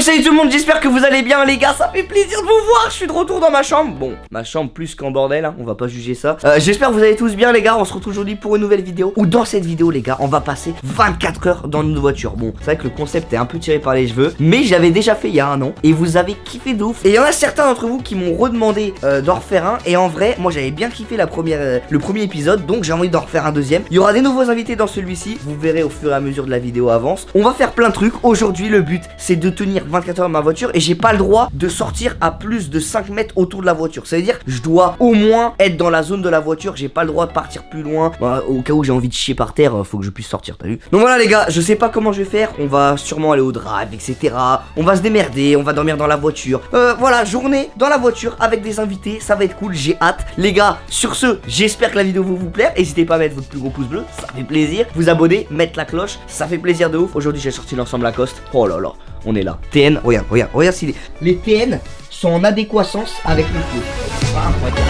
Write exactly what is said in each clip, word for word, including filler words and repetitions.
Donc salut tout le monde, j'espère que vous allez bien les gars, ça fait plaisir de vous voir, je suis de retour dans ma chambre. Bon, ma chambre plus qu'en bordel, hein, on va pas juger ça. euh, J'espère que vous allez tous bien les gars, on se retrouve aujourd'hui pour une nouvelle vidéo. Ou dans cette vidéo les gars, on va passer vingt-quatre heures dans une voiture. Bon, c'est vrai que le concept est un peu tiré par les cheveux, mais j'avais déjà fait il y a un an et vous avez kiffé de ouf. Et il y en a certains d'entre vous qui m'ont redemandé euh, d'en refaire un. Et en vrai, moi j'avais bien kiffé la première, euh, le premier épisode, donc j'ai envie d'en refaire un deuxième. Il y aura des nouveaux invités dans celui-ci, vous verrez au fur et à mesure de la vidéo avance. On va faire plein de trucs, aujourd'hui le but c'est de tenir vingt-quatre heures dans ma voiture et j'ai pas le droit de sortir à plus de cinq mètres autour de la voiture. Ça veut dire je dois au moins être dans la zone de la voiture, j'ai pas le droit de partir plus loin. Bah, au cas où j'ai envie de chier par terre, faut que je puisse sortir, t'as vu. Donc voilà les gars, je sais pas comment je vais faire, on va sûrement aller au drive, et cetera. On va se démerder, on va dormir dans la voiture. Euh, voilà, journée dans la voiture avec des invités, ça va être cool, j'ai hâte. Les gars, sur ce, j'espère que la vidéo va vous plaire. N'hésitez pas à mettre votre plus gros pouce bleu, ça fait plaisir. Vous abonner, mettre la cloche, ça fait plaisir de ouf. Aujourd'hui j'ai sorti l'ensemble Lacoste, oh là là. On est là. T N, regarde, regarde, regarde si les, les T N sont en adéquation avec le pied. Ah, incroyable.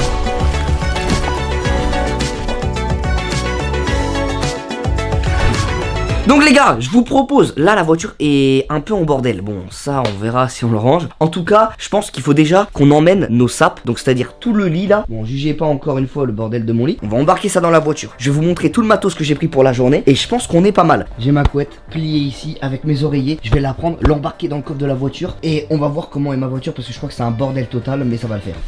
Donc les gars, je vous propose, là la voiture est un peu en bordel. Bon, ça on verra si on le range. En tout cas, je pense qu'il faut déjà qu'on emmène nos sapes. Donc c'est-à-dire tout le lit là. Bon, jugez pas encore une fois le bordel de mon lit. On va embarquer ça dans la voiture. Je vais vous montrer tout le matos que j'ai pris pour la journée. Et je pense qu'on est pas mal. J'ai ma couette pliée ici avec mes oreillers. Je vais la prendre, l'embarquer dans le coffre de la voiture. Et on va voir comment est ma voiture parce que je crois que c'est un bordel total. Mais ça va le faire.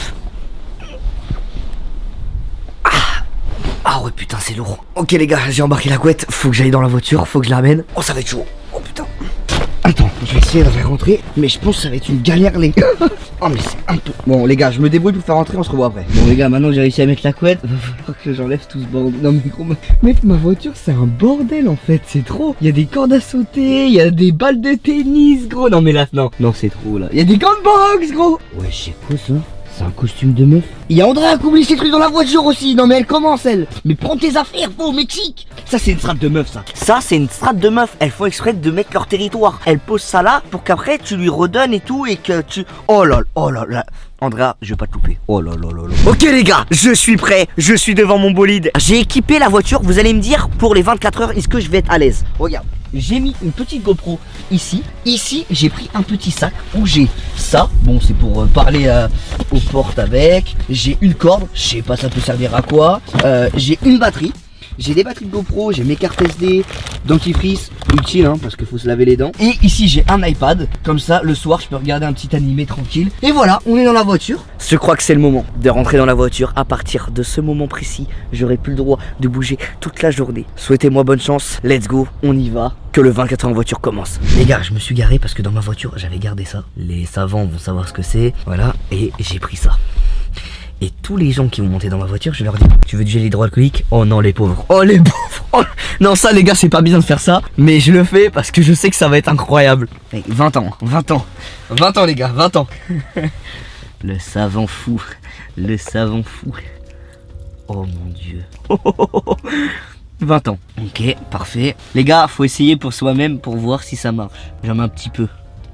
Ah ouais putain c'est lourd. Ok les gars, j'ai embarqué la couette. Faut que j'aille dans la voiture, faut que je l'amène. Oh ça va être chaud. Oh putain. Attends, je vais essayer de faire rentrer. Mais je pense que ça va être une galère les gars. Oh mais c'est un peu... Bon les gars, je me débrouille pour faire rentrer, on se revoit après. Bon les gars, maintenant que j'ai réussi à mettre la couette, va falloir que j'enlève tout ce bordel. Non mais gros, mettre ma voiture c'est un bordel en fait, c'est trop. Il y a des cordes à sauter, il y a des balles de tennis gros. Non mais là, non, non c'est trop là. Il y a des gants de boxe gros. Ouais c'est quoi ça? C'est un costume de meuf. Il y a Andrea qui oublie ses trucs dans la voiture aussi. Non mais elle commence elle. Mais prends tes affaires, faut au Mexique. Ça c'est une strate de meuf ça. Ça c'est une strate de meuf. Elles font exprès de mettre leur territoire. Elles posent ça là pour qu'après tu lui redonnes et tout et que tu... Oh là là, oh là là. Andrea, je vais pas te louper. Oh là là là là. Ok les gars, je suis prêt. Je suis devant mon bolide. J'ai équipé la voiture. Vous allez me dire pour les vingt-quatre heures, est-ce que je vais être à l'aise? Regarde. J'ai mis une petite GoPro ici. Ici, j'ai pris un petit sac où j'ai ça. Bon, c'est pour euh, parler euh, aux portes avec. J'ai une corde. Je sais pas, ça peut servir à quoi. Euh, j'ai une batterie. J'ai des batteries de GoPro, j'ai mes cartes S D, dentifrice, utile hein, parce qu'il faut se laver les dents. Et ici j'ai un iPad, comme ça le soir je peux regarder un petit animé tranquille. Et voilà, on est dans la voiture. Je crois que c'est le moment de rentrer dans la voiture. À partir de ce moment précis, j'aurai plus le droit de bouger toute la journée. Souhaitez-moi bonne chance, let's go, on y va. Que le vingt-quatre heures en voiture commence. Les gars, je me suis garé parce que dans ma voiture j'avais gardé ça. Les savants vont savoir ce que c'est, voilà, et j'ai pris ça. Et tous les gens qui vont monter dans ma voiture, je leur dis: tu veux du gel hydroalcoolique? Oh non les pauvres. Oh les pauvres. Oh. Non ça les gars c'est pas bien de faire ça. Mais je le fais parce que je sais que ça va être incroyable. Hey, vingt ans, vingt ans. vingt ans les gars, vingt ans. Le savant fou. Le savant fou. Oh mon dieu. vingt ans. Ok, parfait. Les gars, faut essayer pour soi-même pour voir si ça marche. J'en mets un petit peu.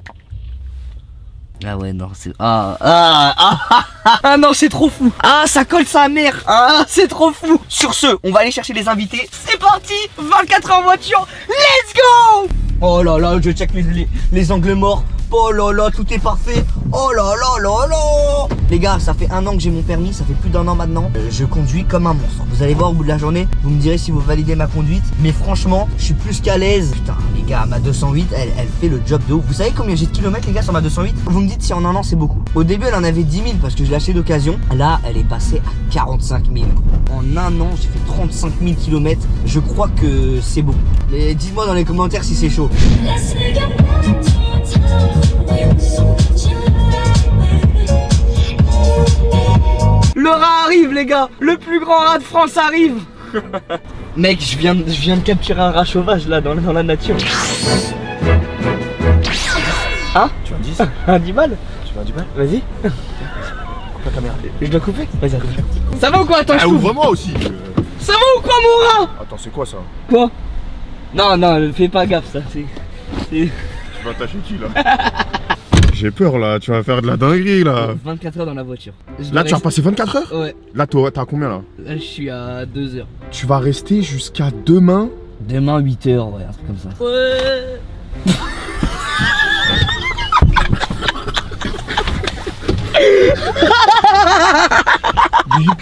Ah ouais non c'est... Ah ah ah ah ah, ah non c'est trop fou. Ah ça colle sa mère. Ah c'est trop fou. Sur ce, on va aller chercher les invités. C'est parti. vingt-quatre heures en voiture. Let's go. Oh là là, je check les, les, les angles morts. Oh là là, tout est parfait. Oh là là là là. Les gars, ça fait un an que j'ai mon permis, ça fait plus d'un an maintenant. euh, Je conduis comme un monstre. Vous allez voir au bout de la journée, vous me direz si vous validez ma conduite. Mais franchement, je suis plus qu'à l'aise. Putain les gars, ma deux cent huit, elle, elle fait le job de ouf. Vous savez combien j'ai de kilomètres les gars sur ma deux cent huit? Vous me dites si en un an c'est beaucoup. Au début elle en avait dix mille parce que je l'ai acheté d'occasion. Là elle est passée à quarante-cinq mille. En un an j'ai fait trente-cinq mille kilomètres. Je crois que c'est beaucoup. Mais dites-moi dans les commentaires si c'est chaud. Le rat arrive les gars. Le plus grand rat de France arrive. Mec, je viens, je viens de capturer un rat sauvage là dans, dans la nature. Hein? Tu veux un dix? Un dix balles? Tu veux un dix balles? Vas-y. Coupe la caméra. Je dois couper? Vas-y, coupe. Ça va ou quoi? Attends, ah, je coupe. Ouvre-moi aussi. Ça va ou quoi mon rat? Attends, c'est quoi ça? Quoi? Non, non, fais pas gaffe ça. C'est... Tu vas attacher qui là? J'ai peur là, tu vas faire de la dinguerie là. vingt-quatre heures dans la voiture. Je là tu vas passer vingt-quatre heures? Ouais. Là t'as combien là? Là je suis à deux heures. Tu vas rester jusqu'à demain? Demain huit heures, ouais, un truc comme ça. Ouais.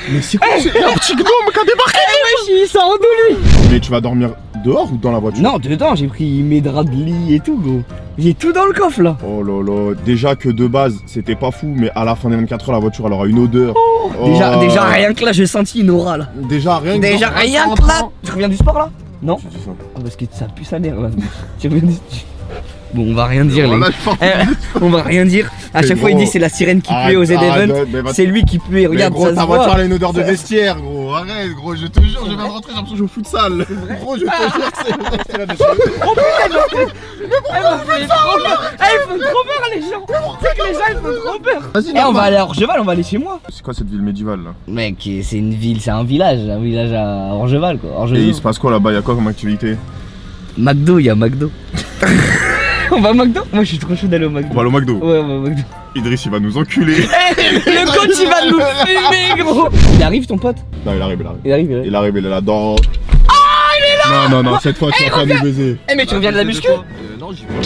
Mais c'est quoi? C'est un petit gnome qui a débarqué. Eh wesh, il sort d'où lui? Mais tu vas dormir dehors ou dans la voiture? Non, dedans, j'ai pris mes draps de lit et tout, gros. J'ai tout dans le coffre là. Oh là là, déjà que de base c'était pas fou, mais à la fin des vingt-quatre heures la voiture elle aura une odeur. Oh. Oh. Déjà, déjà rien que là, j'ai senti une aura là. Déjà rien que Déjà dans- rien que là. Tu reviens du sport là? Non? Tu dis ça. Ah, parce que ça pue sa mère là. Tu reviens du... Bon, on va rien dire, les Voilà, gars. je pense- Eh, on va rien dire. À Mais chaque fois, il gros. dit c'est la sirène qui Arrête, plaît aux arrête, Z-Event. mais va- C'est lui qui plaît. Mais Regarde, gros, ça ta se voiture voit. elle a une odeur de vestiaire, gros. Arrête, gros, je te jure, je viens de rentrer, j'ai l'impression que je joue au futsal. Gros, je te jure que c'est vrai. C'est la déchet. Oh putain, ils font trop peur. Eh, ils font trop peur, les gens. Tu sais que les gens, ils font trop peur. Vas-y, Eh, on va aller à Orgeval, on va aller chez moi. C'est quoi cette ville médiévale là? Mec, c'est une ville, c'est un village. Un village à Orgeval, quoi. Et Orgeval. il se passe quoi là-bas? Y'a quoi comme activité? McDo, il y a McDo. On va à McDo? Moi, je suis trop chaud d'aller au McDo. On va aller au McDo. Ouais, on va au McDo. Idriss il va nous enculer. Le coach, il va nous fumer, gros. Il arrive, ton pote? Non, il arrive, il arrive. Il arrive, il arrive. Il arrive, il est là-dedans. Ah, il est là! Non, non, non, cette fois tu vas pas nous baiser. Eh, mais tu reviens de la muscu? Euh, non, j'y vais.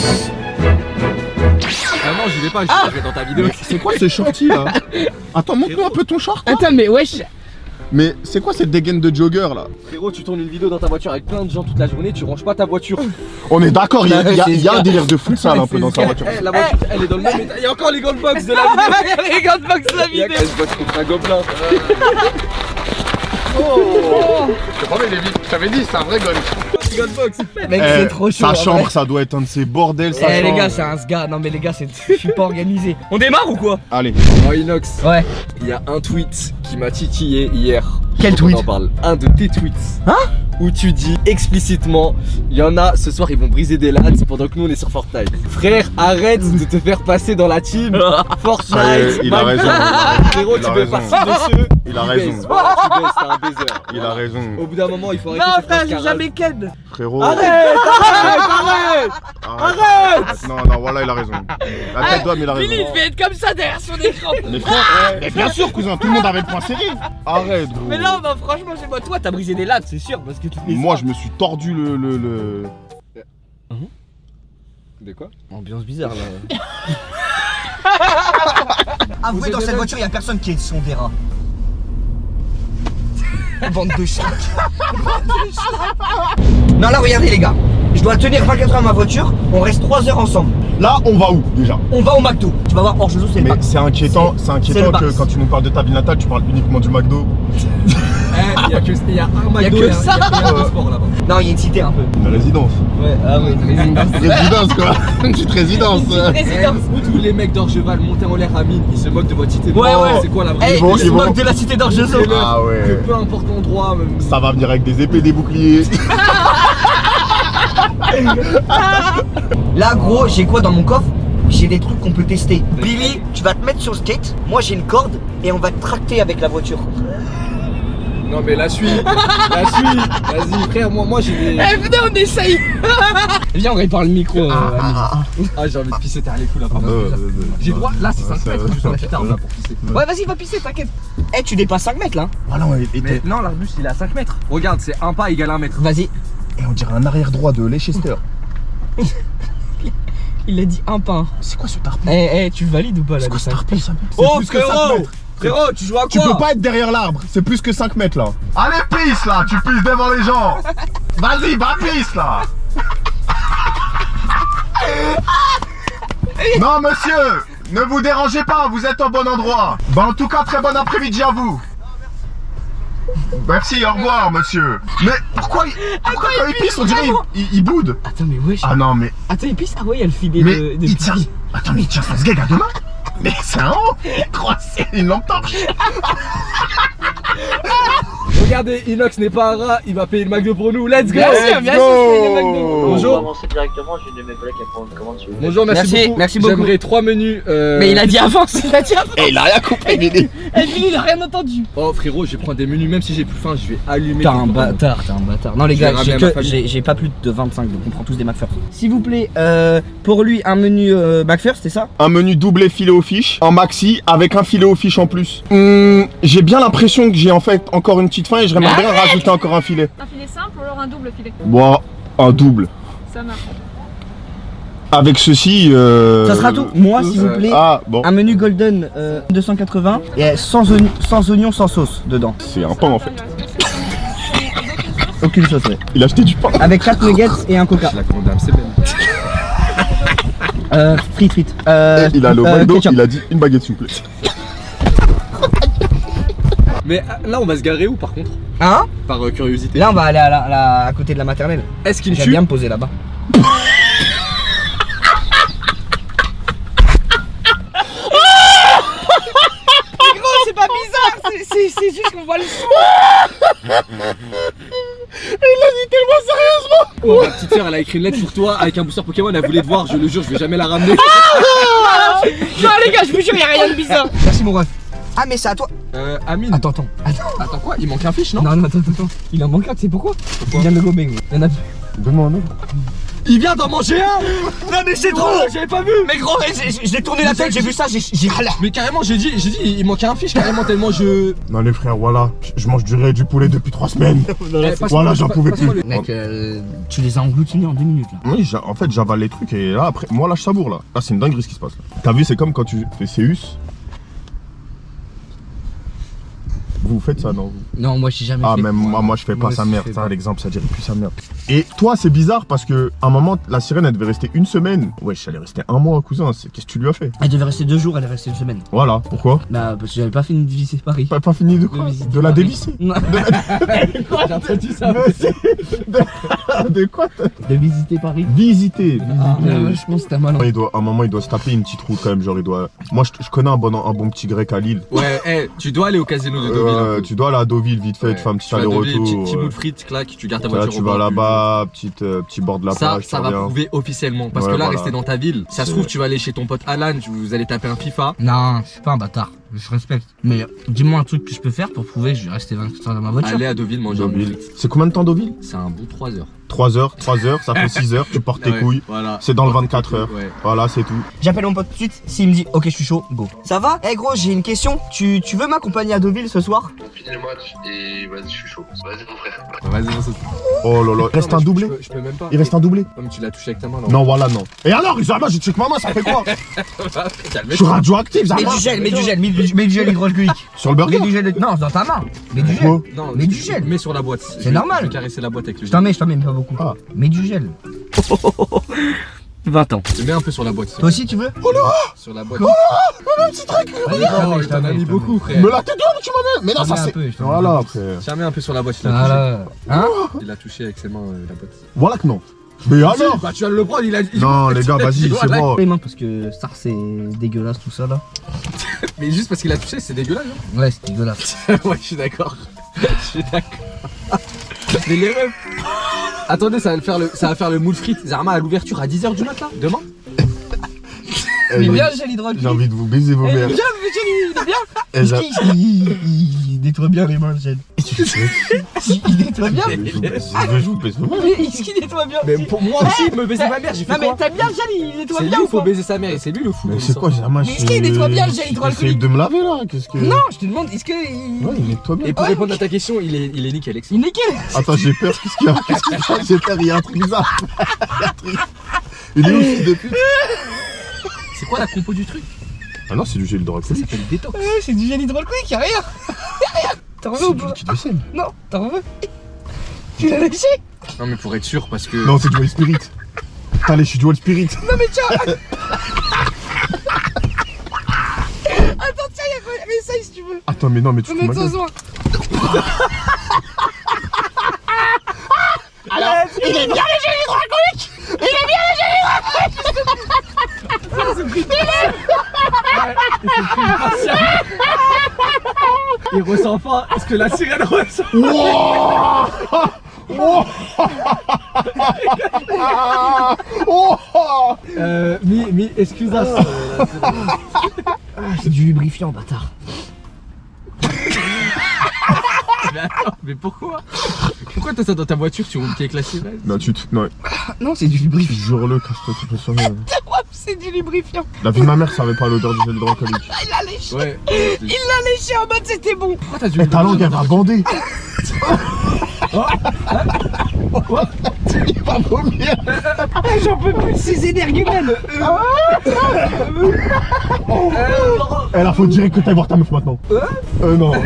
Ah non, j'y vais pas, j'y vais dans ta vidéo. Mais c'est quoi ce shorty là? Attends, montre-nous un peu ton short. Attends, mais wesh. Mais c'est quoi cette dégaine de jogger là? Frérot, tu tournes une vidéo dans ta voiture avec plein de gens toute la journée, tu ranges pas ta voiture. On est d'accord, il y a, il y a- C'est il y a ce un délire de futsal un peu dans sa voiture. Eh, la voiture, elle est dans le même état. Il y a encore les gold box de la vidéo. Les gars de box la Il y a vidéo. qu'elle se botte contre un gobelin. Je crois, mais je t'avais dit, c'est un vrai golf. Gold box. Mec, Eh, c'est trop chaud. Sa en chambre, vrai. ça doit être un de ces bordels, sa Eh les chambre. gars, c'est un sga. Non mais les gars, c'est je suis pas organisé. On démarre ou quoi? Allez. Oh Inox, Ouais. il y a un tweet qui m'a titillé hier. Quel On tweet? en parle. Un de tes tweets. Hein? Où tu dis explicitement, il y en a ce soir ils vont briser des lads pendant que nous on est sur Fortnite. Frère, arrête de te faire passer dans la team Fortnite. Ça y est, il a Minecraft. raison. Frérot, Il tu a fais raison. partie de ceux. Il a qui raison. baissent. Voilà, tu baisses, t'es un baiser. Il a raison. Au bout d'un moment, il faut arrêter Non cette frère, j'ai mascarade. jamais ken. Frérot. Arrête, arrête, arrête. Arrête. Non, non, voilà, il a raison. La tête d'homme, il a raison. Billy, il devait être comme ça derrière son écran. Mais frère, mais bien sûr, cousin, tout le monde avait le point serré. Arrête, gros. Mais non, bah franchement, c'est moi. Toi, t'as brisé des lattes, c'est sûr, parce que tu fais Moi, je me suis tordu le. le, le... De quoi? Ambiance bizarre là. Avouez, dans cette voiture, il n'y a personne qui est son des rats. Bande de chiens. Non, là, regardez, les gars. Je dois tenir vingt-quatre heures à ma voiture. On reste trois heures ensemble. Là, on va où déjà? On va au McDo. Tu vas voir, Orgezo, c'est le Mais max. c'est inquiétant, c'est c'est inquiétant le que max. quand tu nous parles de ta ville natale, tu parles uniquement du McDo. Eh, il y a que il y a un McDo, que il y a- ça. il y a un de sport là-bas. Non, il y a une cité un peu. Une résidence. Ouais, ah ouais, Résidence quoi. Une petite résidence. Vous tous les mecs d'Orgeval, montez en l'air à mine, ils se moquent de votre cité. Ouais, Oh, ouais. C'est quoi la vraie Eh, Ils vont- il se ils vont- moque de la cité d'Orgezo. Ah Que ouais. peu importe l'endroit, même. Ça va venir avec des épées, des boucliers. Là, gros, j'ai quoi dans mon coffre? J'ai des trucs qu'on peut tester. Billy, tu vas te mettre sur le skate. Moi, j'ai une corde et on va te tracter avec la voiture. Non mais la suis, la suis. Vas-y frère, moi, moi j'ai des. Eh venez, on essaye. Viens, on répare le micro. euh, Amine. Ah j'ai envie de pisser, t'es allé fou là. pardon. J'ai droit, là c'est cinq mètres, juste la tard là pour pisser. Ouais, vas-y, va pisser, t'inquiète. Eh, tu dépasses cinq mètres là. Voilà, ouais, et, Mais non, l'arbuste il est à cinq mètres. Regarde, c'est un pas égale un mètre. Vas-y. et on dirait un arrière droit de Leicester. Il a dit un pain. C'est quoi ce tarpé? Eh, eh, tu valides ou pas là? C'est quoi les ce cinq tarpé ça? C'est Oh plus que cinq frérot, mètres. frérot, tu joues à quoi? Tu peux pas être derrière l'arbre, c'est plus que cinq mètres là. Allez, pisse là, tu pisses devant les gens. Vas-y, va pisse là. Non monsieur, ne vous dérangez pas, vous êtes au bon endroit. Bah en tout cas, très bon après-midi à vous. Merci, au revoir monsieur. Mais pourquoi, il, pourquoi quand il pisse, on dirait il, il- il boude? Attends, mais wesh. Ah non mais, Attends, il pisse. Ah ouais, il y a le filet mais de, de il pipi. tient, attends mais il tient ça se gag à deux mains. Mais c'est un haut, il croit que c'est une lampe torche. Regardez, Inox n'est pas un rat, il va payer le McDo pour nous, let's go. Bien sûr, bien sûr, c'est les McDo. Bonjour. On va avancer directement, j'ai une de mes collègues qui va prendre une commande sur le Bonjour, merci, Merci, beaucoup. merci beaucoup. J'aimerais trois menus. euh, Mais il a dit avance, il a dit avance. Et il a rien compris, Billy. Eh, Billy, il a rien entendu. Oh frérot, je vais prendre des menus, même si j'ai plus faim, je vais allumer. T'es un quelque part. bâtard, t'es un bâtard. Non les Je vais gars, ramener j'ai à ma que- famille. j'ai j'ai pas plus de vingt-cinq, donc on prend tous des McFirst. S'il vous plaît, euh, pour lui un menu euh, McFirst, c'est ça? Un menu doublé filet aux fiches, en maxi, avec un filet aux fiches en plus. Hum, j'ai bien l'impression que j'ai en fait encore une petite faim et j'aimerais bien rajouter encore un filet. Un filet simple ou alors un double filet? Bon, un double. Ça marche. Avec ceci, euh... Ça sera tout. Moi, s'il vous plaît, Ah, bon. un menu golden euh, deux cent quatre-vingts et sans, oignon, sans oignon, sans sauce dedans. C'est un pain en fait. Aucune sauce, ouais. Il a acheté du pain. Avec quatre nuggets et un coca. Je la condamne, c'est bien. Euh, frites, frites. Euh, Il a le euh, McDo, ketchup. il a dit une baguette s'il vous plaît. Mais euh, là, on va se garer où par contre? Hein? Par euh, curiosité. Là, on va aller à, la, à, la- à côté de la maternelle. Est-ce qu'il me J'aime tue? bien me poser là-bas. C'est pas bizarre, c'est juste qu'on voit le son. Il l'a dit tellement sérieusement. Oh, ma petite soeur, elle a écrit une lettre pour toi avec un booster Pokémon, elle voulait te voir, je le jure, je vais jamais la ramener. Non les gars, je vous jure, y'a rien de bizarre. Merci mon ref. Ah mais c'est à toi. Euh, Amine. Attends, attends. Attends. Attends quoi? Il manque un fiche, non? Non, non, attends, attends. Il en manque un, tu sais pourquoi? Pourquoi? Il vient de le gober, gros. Il y en a plus. Donne-moi un autre. Il vient d'en manger un! Non mais c'est trop. J'avais pas vu! Mais gros, j'ai j'ai tourné la tête, j'ai vu ça, j'ai j'ai râlé. Mais carrément, j'ai dit, j'ai dit, il manquait un fiche carrément tellement je. Non les frères, voilà, je mange du riz et du poulet depuis trois semaines. Eh, passe-moi- Voilà, j'en passe- pouvais passe-moi plus. le- Mec, euh, tu les as engloutis en deux minutes là. Oui, j'a- en fait j'avale les trucs et là après, moi là je savoure là. Là c'est une dinguerie ce qui se passe là. T'as vu, c'est comme quand tu fais Céus. Vous faites ça, non? Non, moi j'ai jamais Ah, fait. même moi, moi je fais pas Moi sa aussi, mère, je fais ça pas. l'exemple, ça dirait plus sa mère. Et toi, c'est bizarre parce que à un moment, la sirène elle devait rester une semaine. Wesh, elle est restée un mois, cousin. c'est- Qu'est-ce que tu lui as fait? Elle devait rester deux jours, elle est restée une semaine. Voilà, pourquoi? Bah, parce que j'avais pas fini de visiter Paris. Pas, pas fini de quoi? visiter De la Paris. dévisser? Non, J'ai entendu ça. De, de- de quoi t'as- de visiter Paris. Visiter. Ah, ouais, je pense que t'as mal. Il doit, à un moment, il doit se taper une petite route quand même. Genre, il doit. Moi, je, je connais un bon, un bon petit grec à Lille. Ouais, eh, tu dois aller au casino de Deauville. Euh, tu dois aller à Deauville vite fait, Ouais. tu fais un petit Tu vas à Deauville, aller-retour. Petit, petit ouais. bout de frites, clac, tu gardes ta Là, voiture tu au vas bord du- là-bas, petite, euh, petit bord de la Ça, plage. ça tu va reviens. prouver officiellement. Parce Ouais, que là, voilà. rester dans ta ville, ça se C'est- trouve, tu vas aller chez ton pote Alan, tu- vous allez taper un FIFA. Non, je suis pas un bâtard. Je respecte. Mais euh, dis-moi un truc que je peux faire pour prouver que je vais rester vingt-quatre heures dans ma voiture. Aller à Deauville manger un bout de Deauville. frites. C'est combien de temps Deauville? C'est un bout de trois heures. trois heures, trois heures, ça fait six heures, tu portes tes Ouais, couilles. Voilà. C'est dans le vingt-quatre heures. Ouais. Voilà, c'est tout. J'appelle mon pote tout de suite. S'il me dit, ok, je suis chaud, go. Ça va? Eh gros, j'ai une question. Tu, tu veux m'accompagner à Deauville ce soir? On finit le match et vas-y, je suis chaud. Vas-y, mon frère. Vas-y, on se. Oh là là, il reste Non, un mais je- doublé? Je peux, je peux même pas. Il reste un doublé? Non, mais tu l'as touché avec ta main là. Non, voilà, non. Et alors, Isama, j'ai check ma main, ça fait quoi? Calme-toi. Je suis radioactif, Mets Isama. du gel, mets du gel, mets du, mets du gel hydroalcoolique. Sur le Mets burger? du gel. Non, dans ta main. Mets du gel. Quoi? Non, Mais tu- du gel. Mets sur la boîte. C'est Je vais- normal. Je vais caresser la boîte avec le Je t'en gel. mets, je t'en mets, mais pas beaucoup. Ah. Mets du gel. vingt ans. Mets un peu sur la boîte. Toi aussi, tu veux? Sur la boîte. Vas-y, Oh, je t'en mets, il je t'en a mets, mis je t'en beaucoup, mets. frère. Me la tête d'homme, tu m'as mis. Mais non, Je t'en ça mets un c'est. peu, je t'en mets Voilà, un peu. frère. Tiens, mets un peu sur la boîte, il a Voilà. Hein? touché. Il a touché avec ses mains euh, la boîte. Voilà que non. Mais alors? Bah, tu vas le prendre, il a dit. Non, les gars, vas-y, c'est bon. Les mains parce que ça c'est dégueulasse tout ça là. Mais juste parce qu'il a touché, c'est dégueulasse, hein. Ouais, c'est dégueulasse. Ouais, je suis d'accord. Je suis d'accord. Mais les refs. Attendez, ça va, le faire le, ça va faire le moule frites. Zarma à l'ouverture à dix heures du matin, demain. Eh, Mais mais bien le gel hydroalcoolique. J'ai envie de vous baiser vos Eh, mères. bien, le gel, il est bien. Eh, Il, j'a- il, il, il nettoie bien les mains le gel. Il, il nettoie bien. Je vous baise, je veux- je vous baise vos mères. Mais est-ce qu'il nettoie bien? Mais pour moi aussi, me baiser ma mère, j'ai fait Non mais quoi? t'aimes bien le gel, il nettoie C'est lui, bien il ou faut pas? baiser sa mère et c'est lui le fou. Mais c'est quoi, Zama? Mais est-ce qu'il nettoie bien le gel hydroalcoolique? Essaye de me laver là, qu'est-ce que. Non, je te demande, est-ce que il... Ouais, il nettoie bien. Et pour répondre à ta question, il est, il est nickel, il est nickel? Attends, j'ai peur, qu'est-ce qu'il y a? Qu'est-ce qu'il y a? J'ai peur, il y a un truc bizarre. Il y a un truc. Il est où, fils de pute? C'est quoi la compo du truc? Ah non, c'est du gel Ça hydroalcoolique. s'appelle détox. Ouais, c'est du gel hydroalcoolique, y'a rien. Y'a rien. T'en veux C'est ou du pas? liquide vaisselle. Non, t'en veux? Tu l'as léché? Non, mais pour être sûr, parce que. Non, c'est du Wild Spirit. Allez, je suis du Wild Spirit. Non mais tiens. Attends, tiens, y'a quoi? Mais essaye si tu veux. Attends, mais non, mais tu Faut te mettre ma sans gueule. soin. Il ressent pas. Est-ce que la sirène ressent? Euh, mi, mi, excuse-moi. C'est du lubrifiant, bâtard. Mais attends, mais pourquoi? Pourquoi t'as ça dans ta voiture? Tu roules qu'avec la sirène? Non, tu te. Non, Non, c'est du lubrifiant. jure-le, casse-toi, tu peux sauver. C'est du lubrifiant. La vie de ma mère savait pas l'odeur du gel hydroalcoolique. Il l'a léché. Ouais. Il l'a léché en mode c'était bon. Pourquoi t'as dû. Eh, ta langue, elle va bander. Il va vomir. J'en peux plus de ces énergumènes. Eh là, faut direct que t'ailles voir ta meuf maintenant. Euh, non.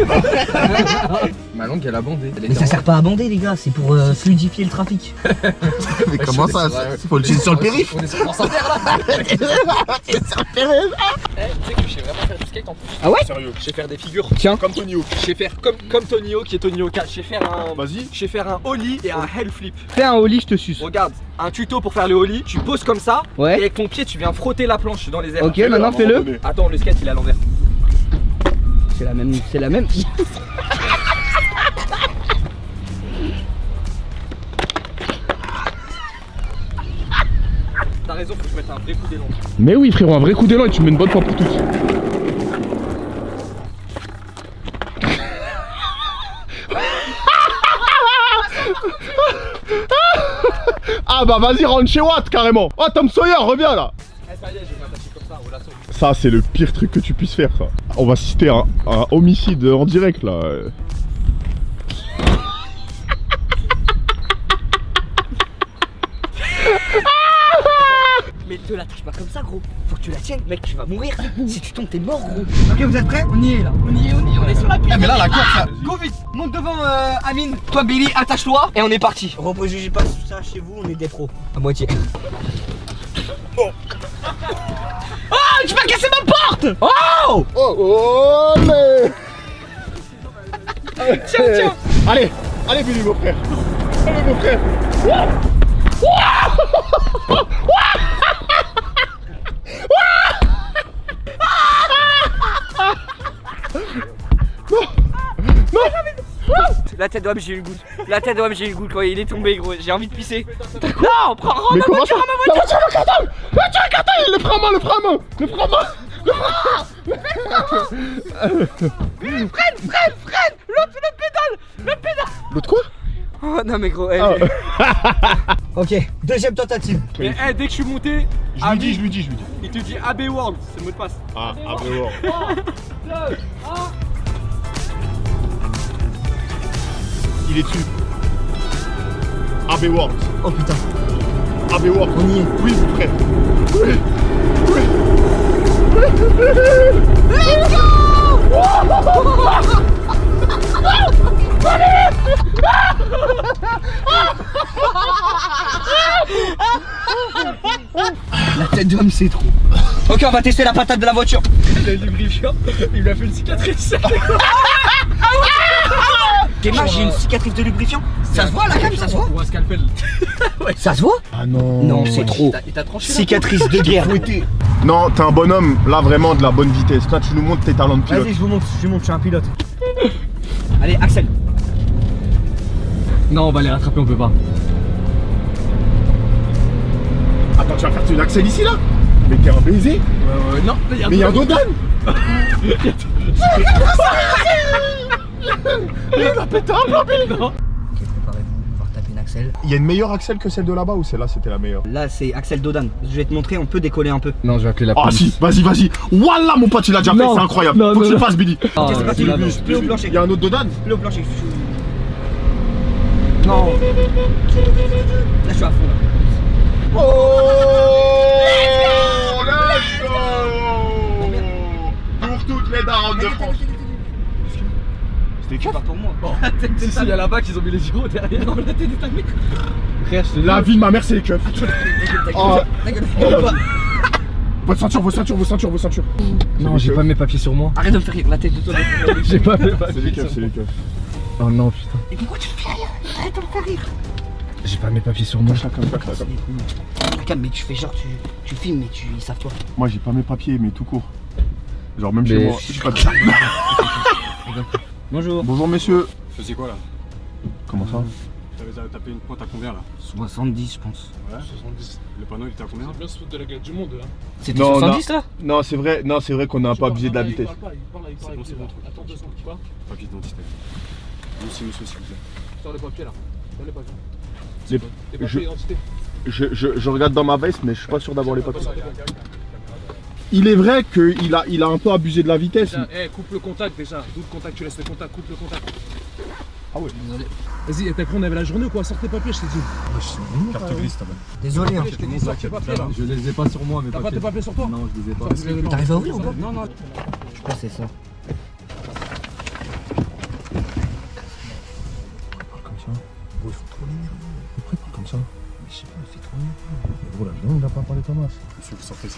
Ma langue elle a bandé. Mais ça sert pas à bander les gars, c'est pour euh, fluidifier le trafic. Mais comment ça? Faut le jeter sur le périph'. On est sur France Inter là. C'est sur le périph'. Eh, tu sais que je sais vraiment faire du skate en plus. Ah ouais? Sérieux. Je sais faire des figures. Tiens. Comme Tony Hawk. Je sais faire comme, comme Tony Hawk qui est Tony Hawk. Je sais faire un. Vas-y. Je sais faire un ollie et un hell flip. Fais un ollie, je te suce. Regarde, un tuto pour faire le ollie. Tu poses comme ça. Ouais. Et avec ton pied, tu viens frotter la planche dans les airs. Ok, maintenant fais-le. Attends, le skate il est à l'envers. C'est la même, c'est la même. T'as raison, faut que je mette un vrai coup d'élan. Mais oui, frérot, un vrai coup d'élan et tu me mets une bonne fois pour toutes. Ah bah vas-y, rentre chez Watt carrément. Oh Tom Sawyer, reviens là. Eh, ça y est, je vais m'attacher comme ça au lasso. Ça c'est le pire truc que tu puisses faire ça. On va citer un, un homicide en direct là. Mais te l'attache pas comme ça gros. Faut que tu la tiennes mec, tu vas mourir. Si tu tombes t'es mort gros. Ok, vous êtes prêts? On y est là. On y est, on y est, on est sur la piste. Eh mais là la course là. Go vite. Monte devant euh, Amine. Toi Billy, attache-toi et on est parti. Repréjugez pas ça chez vous, on est des pros. À moitié. Oh. Oh, tu vas casser ma porte. Oh. Oh oh mais. Tiens, tiens. Allez, allez Billy mon frère. Allez mon frère. La tête d'homme j'ai eu une goutte. La tête d'homme j'ai eu une goutte quand il est tombé gros. J'ai envie de pisser. Non, prends rends Mais ma comment voiture, ça? rends ma voiture. La voiture à carton. La voiture à carton. Le frein à main, le frein à main. Le frein à main. Billy, freine, freine, freine. L'autre, le pédale. Le pédale. L'autre quoi? Oh non mais gros. Eh, Ah. Ok, deuxième tentative. Mais eh, dès que je suis monté, Je lui dis, je lui dis, je lui dis. il te dit A B World, c'est le mot de passe. Ah, ah mais wow. Il est dessus. A B World. Oh putain. A B World. On y est. Oui, mon frère. Oui. Oui. La tête d'homme c'est trop. Ok, on va tester la patate de la voiture. Le lubrifiant, il lui a fait une cicatrice. Théma, j'ai une cicatrice de lubrifiant. Ça se voit la cam, ça se voit? Ou un scalpel. Ça se voit? Ah non. Non, c'est trop. Il t'a tranché là. Cicatrice de guerre. Non, t'es un bonhomme, là vraiment de la bonne vitesse. Là, tu nous montres tes talents de pilote. Vas-y, je vous montre, je vous montre, je suis un pilote. Allez, Axel. Non, on va les rattraper, on peut pas. Attends, tu vas faire une Axel ici là? Mais t'es un baiser? Euh, non, mais y'a Mais y'a un Dodan! Il va péter un plan, Billy! Non. Ok, préparez-vous, on va retaper une Axel. Il y a une meilleure Axel que celle de là-bas ou celle-là c'était la meilleure? Là, c'est Axel Dodan. Je vais te montrer, on peut décoller un peu. Non, je vais appeler la Ah police. si, vas-y, vas-y! Wallah mon pote, il a déjà Non. fait, c'est incroyable! Non, Faut que non, tu le non. fasses, Billy! Ah, Ok, c'est parti, là, plus, non. plus au plancher. Il y a un autre Dodan? Plus au plancher. Non. Là, je suis à fond là. Oh! Let's go! Pour toutes les darons de France! C'était C'est quoi? pas pour moi. Si, si, il y a là-bas qu'ils ont mis les gyros derrière. Non, la tête est allumée. Frère, je te La jure. vie de ma mère, c'est les keufs! Oh. Ta gueule. Votre ceinture, vos ceintures, vos ceintures, vos ceintures! Non, j'ai pas mes papiers sur moi. Arrête de me faire rire, la tête de toi. J'ai pas mes C'est les papiers keufs, sur c'est moi. les keufs. Oh non, putain. Et pourquoi tu me fais rire? Arrête de me faire rire. J'ai pas mes papiers sur moi. Chacun, chacun, chacun. Regarde, mais tu fais genre, tu, tu filmes, mais tu, ils savent toi. Moi j'ai pas mes papiers, mais tout court. Genre même Mais- chez moi. J'ai pas de... Bonjour. Bonjour messieurs. C'est quoi là? Comment ça? T'avais tapé une pointe à combien là? soixante-dix, je pense. Ouais, soixante-dix. Le panneau il était à combien? Bien se foutre de la gueule du monde, hein. C'était Non, soixante-dix là? Non c'est vrai, non c'est vrai qu'on n'a pas abusé de la vitesse. Il parle pas, il parle, il parle C'est avec bon, c'est lui, bon, là. truc. Attends deux secondes, quoi? Papier d'identité. Monsieur, monsieur, s'il vous plaît. Sors les papiers là. Sors les papiers. Les- Les je- papiers d'identité. Je, je, je regarde dans ma veste mais je suis pas sûr d'avoir les papiers. Il est vrai qu'il a, il a un peu abusé de la vitesse. Déjà, eh, coupe le contact déjà. D'où le contact, tu laisses le contact, coupe le contact. Ah ouais. Désolé. Vas-y, t'as cru on avait la journée ou quoi? Sors tes papiers, je t'ai dit. Carte grise, t'as mal. Désolé. Hein. Je t'ai dit, sors tes papiers là. Je les ai pas sur moi, mais T'as pas tes papiers sur toi? Non, je les ai pas. T'arrives à ouvrir ou pas? Non, non. Je crois que c'est ça. Comme ça. Gros, il faut trop l'énerver. Pourquoi pas comme ça? Mais je sais pas, il fait trop énerver. Gros, là, viens, il a pas parlé Thomas. Monsieur, vous sortez ici.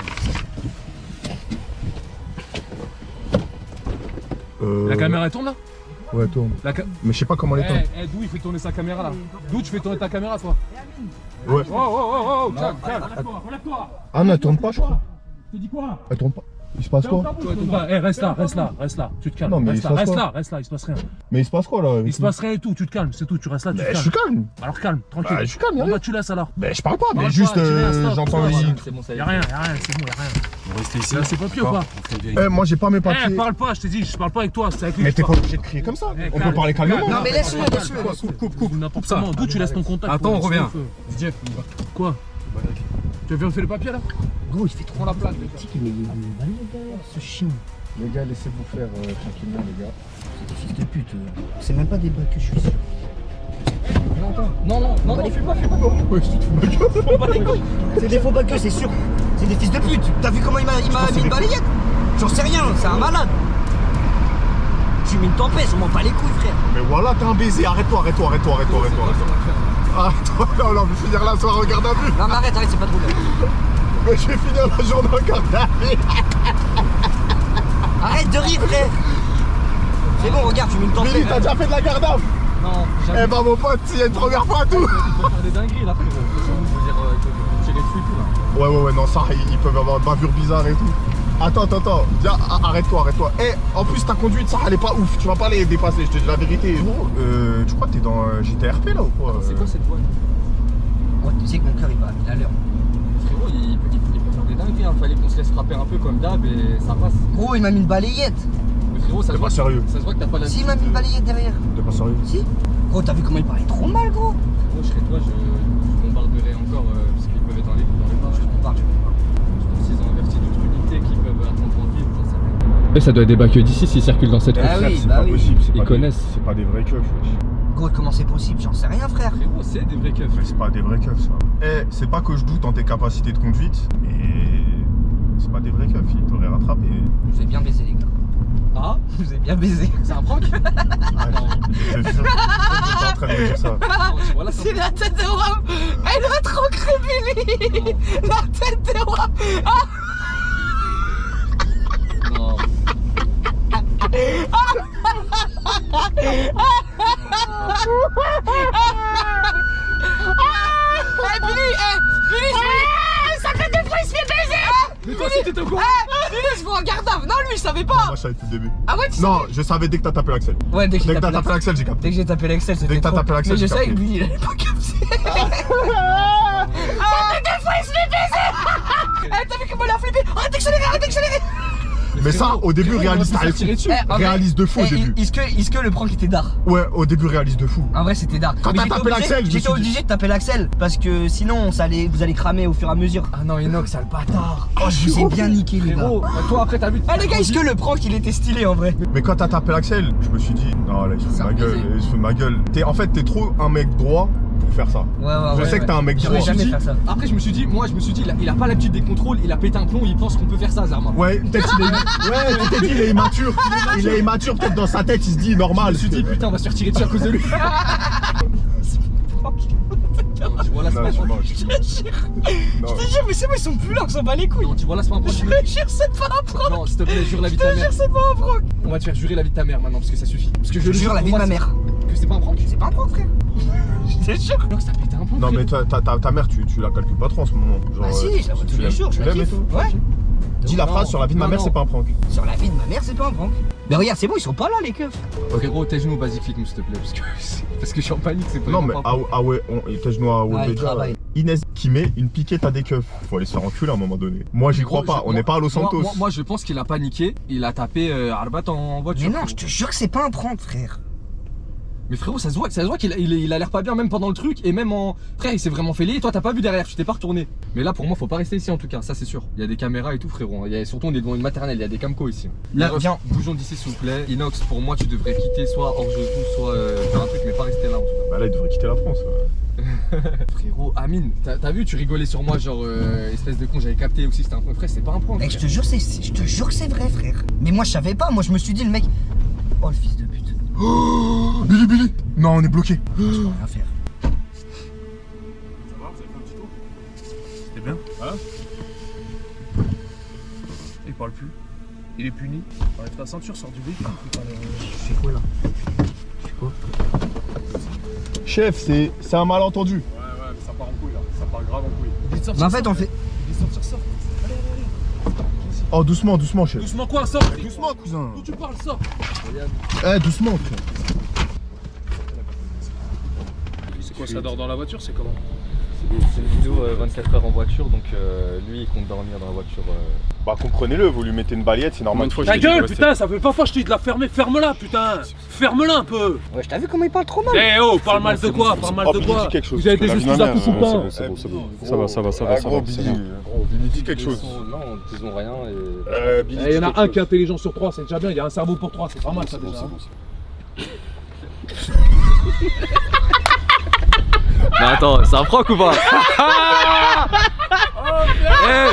Euh... La caméra elle tourne là? Ouais, tourne. La ca... Mais je sais pas comment elle est. Eh, eh, d'où il fait tourner sa caméra là? D'où tu fais tourner ta caméra toi? Ouais. Oh oh oh oh, calme, calme, relève-toi, relève-toi. Ah non, elle tourne pas, je crois. Je te dis quoi? Elle tourne pas. Il se passe quoi? Toi, toi, toi. Eh, reste là, reste là, reste là, tu te calmes. Non, mais reste il se là, passe reste quoi? là, reste là, il se passe rien. Mais il se passe quoi là? Il se passe rien et tout, tu te calmes, c'est tout, tu restes là, tu te Mais je calmes. suis calme. Alors calme, tranquille. Bah, je suis calme, y'a Bon rien. bah tu laisses alors. Mais je parle pas, mais Parle juste pas, tu mets un euh, stop, j'entends voilà. les. C'est bon, ça y est. Y'a rien, y'a rien, c'est bon, y'a rien. Vous restez ici. Là, c'est papier ou pas? On fait une vérité. Eh, moi j'ai pas mes Eh, papiers. parle pas, je t'ai dit, je parle pas avec toi, c'est avec lui. Mais que t'es je pas parle. obligé de crier comme ça. Eh, On calme, peut parler calmement. calme. Non, mais laisse-le, Calme, laisse-le, calme, laisse-le. Coupe, coupe, coupe. N'importe comment. D'où tu laisses ton contact? Attends, on revient. Didier, quoi? Tu as vérifié les papiers là? Gros, il fait trop la plaque. Mais il est malade derrière, ce chien. Les gars, laissez-vous faire euh, tranquillement, les gars. C'est des fils de pute. euh. C'est même pas des bugs que je suis sûr. Non, non, non, non, non, fais pas, fais pas. Ouais, je te fous ma gueule. C'est des faux bugs, c'est sûr. C'est des fils de pute. T'as vu comment il m'a il m'a mis une balayette? J'en sais rien, c'est un malade. J'ai mis une tempête, on m'en bat les couilles, frère. Mais voilà, t'es un baiser. Arrête-toi, arrête-toi, arrête-toi, arrête-toi, arrête-toi. Arrête-toi, non, non, mais finir la soirée en garde à vue. Non, mais arrête, arrête, c'est pas trop bien. Mais je vais finir la journée en garde à vue. Arrête de rire, frère. C'est bon, regarde, j'ai mis une tempête. Billy, t'as déjà fait de la garde à vue? Non, Eh ben, mon pote, il y a une première fois à tout. Il faut faire des dingueries là, frérot. Je veux dire, euh, il faut tirer dessus et tout là. Ouais, ouais, ouais, non, ça, ils, ils peuvent avoir de bavures bizarres et tout. Attends, attends, attends. Viens, a- arrête-toi, arrête-toi. Eh, en plus, ta conduite, ça, elle est pas ouf. Tu vas pas les dépasser, je te dis la vérité. Gros, euh, tu crois que t'es dans euh, G T R P là ou quoi? C'est quoi cette voie? Ouais, tu sais que mon cœur il va à mille à l'heure. Frérot, il, il, il, il peut faire des dingueries. Hein. Fallait qu'on se laisse frapper un peu comme d'hab et ça passe. Gros, il m'a mis une balayette. Mais frérot, ça T'es se voit. pas sérieux. Ça se voit que t'as pas la. Si, il m'a mis une balayette derrière. T'es pas sérieux? Si. Gros, t'as vu comment il parlait trop mal, gros? Frérot, je serais toi, je, je bombarderais encore euh, parce qu'ils peuvent être dans les dans les bars. Je m'en parle, je m'en parle. S'ils ont averti d'autres unités qui peuvent attendre en ville, j'en sais rien. Mais ça doit être des bacs d'ici s'ils circulent dans cette Ah route. oui, C'est bah pas oui. possible. c'est Ils pas des- connaissent. C'est pas des vrais keufs. wesh. Gros, comment c'est possible? J'en sais rien, frère. Frérot, c'est des vrais keufs. Mais c'est pas des vrais keufs ça. Eh, c'est pas que je doute en tes capacités de conduite, mais c'est pas des vrais keufs, ils t'auraient rattrapé. Je vous ai bien baisé, les gars. Ah, Je vous ai bien baisé. c'est un prank? Ah, je te jure, j'étais en train de me dire ça. Non, tu vois là, C'est la tête de Wam. Elle va trop créer Billy. La tête de Wam. Non. Eh Billy, eh Billy, eh, ça fait deux fois il se fait baiser. Mais toi aussi t'étais au courant? Eh Billy, je vous regarde. Non, lui, il savait pas. Moi je savais depuis le début. Ah ouais, tu Non, je savais dès que t'as tapé l'accel. Ouais, dès que Dès j'ai que t'as tapé tapé l'accel, j'ai capté. Dès que j'ai tapé l'Excel, c'était Dès que t'as trop. tapé l'accel, Mais je j'ai savais que capté. lui, il allait pas capter. Ça fait deux fois il se fait baiser. Eh, t'as vu comment il a flippé? Arrête d'accélérer, arrête d'accélérer. Mais ça, au début, réaliste à à dessus. Eh, en vrai, Réaliste de fou au eh, début. Est-ce que, est-ce que le prank était d'art? Ouais, au début, réaliste de fou. En vrai, c'était d'art. Quand Mais t'as j'étais tapé obligé- l'accel, je me j'étais suis dit- obligé de taper l'accel parce que sinon, ça allait, vous allez cramer au fur et à mesure. Ah non, Enoch, sale bâtard. Oh, je vous ai bien niqué, les gars. Frérot, toi après t'as vu. Eh les gars, est-ce que le prank il était stylé en vrai? Mais quand t'as tapé l'accel, je me suis dit, non, là, il se fout de C'est ma un gueule, baiser. il se fout de ma gueule. T'es- En fait, t'es trop un mec droit pour faire ça. Ouais, ouais, Je ouais. sais que t'es un mec J'aurais droit. jamais dit- faire ça. Après je me suis dit, moi je me suis dit, il a, il a pas l'habitude des contrôles, il a pété un plomb, il pense qu'on peut faire ça, Zarma. Ouais, peut-être il est. Ouais, tu t'es dit, il est immature. Il est immature, peut-être dans sa tête, il se dit Je normal. me suis dit, putain, on va se faire tirer dessus à cause de lui. Non, tu vois là, c'est Non, pas un je prank. mange. Je te jure, Non. je te jure, mais c'est bon, ils sont plus là, on s'en bat les couilles. Non, tu vois là, c'est pas un prank. Je te jure, c'est pas un prank. Non, s'il te plaît, jure la vie de Je ta te mère. jure, c'est pas un prank. On va te faire jurer la vie de ta mère maintenant parce que ça suffit. Parce que je Je le jure la vie de pour ma moi, mère. c'est- Que c'est pas un prank. C'est pas un prank, frère. Je te jure. Non, que ça a pété un plomb. Non, mais frérot. ta, ta, ta, ta mère, tu, tu la calcules pas trop en ce moment. Genre, Bah si, euh, je la vois tu tous les l'aimes- jours, je Tu la l'aimes et kiffe. tout. Ouais. Dis la Non, phrase sur la vie de ma non, mère, non. c'est pas un prank. Sur la vie de ma mère, c'est pas un prank. Mais regarde, c'est bon, ils sont pas là, les keufs. Frérot, tes genoux, vas-y, clique-nous s'il te plaît. Parce que, parce que je suis en panique, c'est pas Non, mais pas- ah, ah ouais, on, tes genoux à Ah, il Webbeja. travaille. Inès qui met une piquette à des keufs. Faut aller se faire enculer à un moment donné. Moi, j'y crois Gros, pas. je- On n'est moi- pas à Los moi- Santos. Moi, moi, je pense qu'il a paniqué, il a tapé euh, Arbat en voiture. Mais non, frérot. je te jure que c'est pas un prank, frère. Mais frérot, ça se voit, ça se voit qu'il il, il a l'air pas bien même pendant le truc et même en. Frère, il s'est vraiment fait lier. Toi, t'as pas vu derrière, tu t'es pas retourné. Mais là, pour moi, faut pas rester ici en tout cas, ça c'est sûr. Il y a des caméras et tout, frérot. Il y a, surtout, on est devant une maternelle, il y a des camcos ici. Là, viens. Bougeons d'ici, s'il vous plaît. Inox, pour moi, tu devrais quitter soit hors jeu tout, soit euh, faire un truc, mais pas rester là en tout cas. Bah là, il devrait quitter la France. Ouais. Frérot, Amine, t'as vu, tu rigolais sur moi, genre euh, espèce de con, j'avais capté aussi, c'était un point. Frère, c'est pas un point. Mec, je te jure, c'est, je te jure que c'est vrai, frère. Mais moi, je savais pas. Moi, je me suis dit, le mec. Oh, le fils de pute. Oh, Billy, Billy. Non, on est bloqué. Je peux rien faire. Ça va, vous avez fait un petit tour? C'était bien? Hein? Il parle plus. Il est puni. Enlève ta ceinture, sors du véhicule. Je fais quoi là? Je fais quoi? Chef, c'est c'est un malentendu. Ouais, ouais, mais ça part en couille là. Ça part grave en couille. Il dit de sortir, Mais en fait, sort. on fait. Il dit de sortir, sort. Allez, allez, allez. Oh, doucement, doucement, chef. Doucement quoi, sort. Doucement, cousin. D'où tu parles, sort. Eh, doucement, frère. C'est quoi, ça dort dans la voiture? C'est comment? C'est une vidéo euh, vingt-quatre heures en voiture, donc euh, lui il compte dormir dans la voiture. Euh... Bah, comprenez-le, vous lui mettez une balayette, c'est normal. Ta gueule, putain, ça fait pas fois que je te dis de la fermer. Ferme-la, putain. Ferme-la un peu. Ouais, je t'as vu comment il parle trop mal? Eh oh, parle mal de quoi? Parle mal de quoi? Vous avez des excuses à tout tout le temps. C'est bon, c'est bon. Ça va, ça va, ça va. Gros, Billy, Billy, dis quelque chose. Non, disons rien et. Euh, Billy, Il y en a un qui est intelligent sur trois, c'est déjà bien. Il y a un cerveau pour trois, c'est pas mal ça déjà. Mais attends, c'est un franc ou pas? Hey.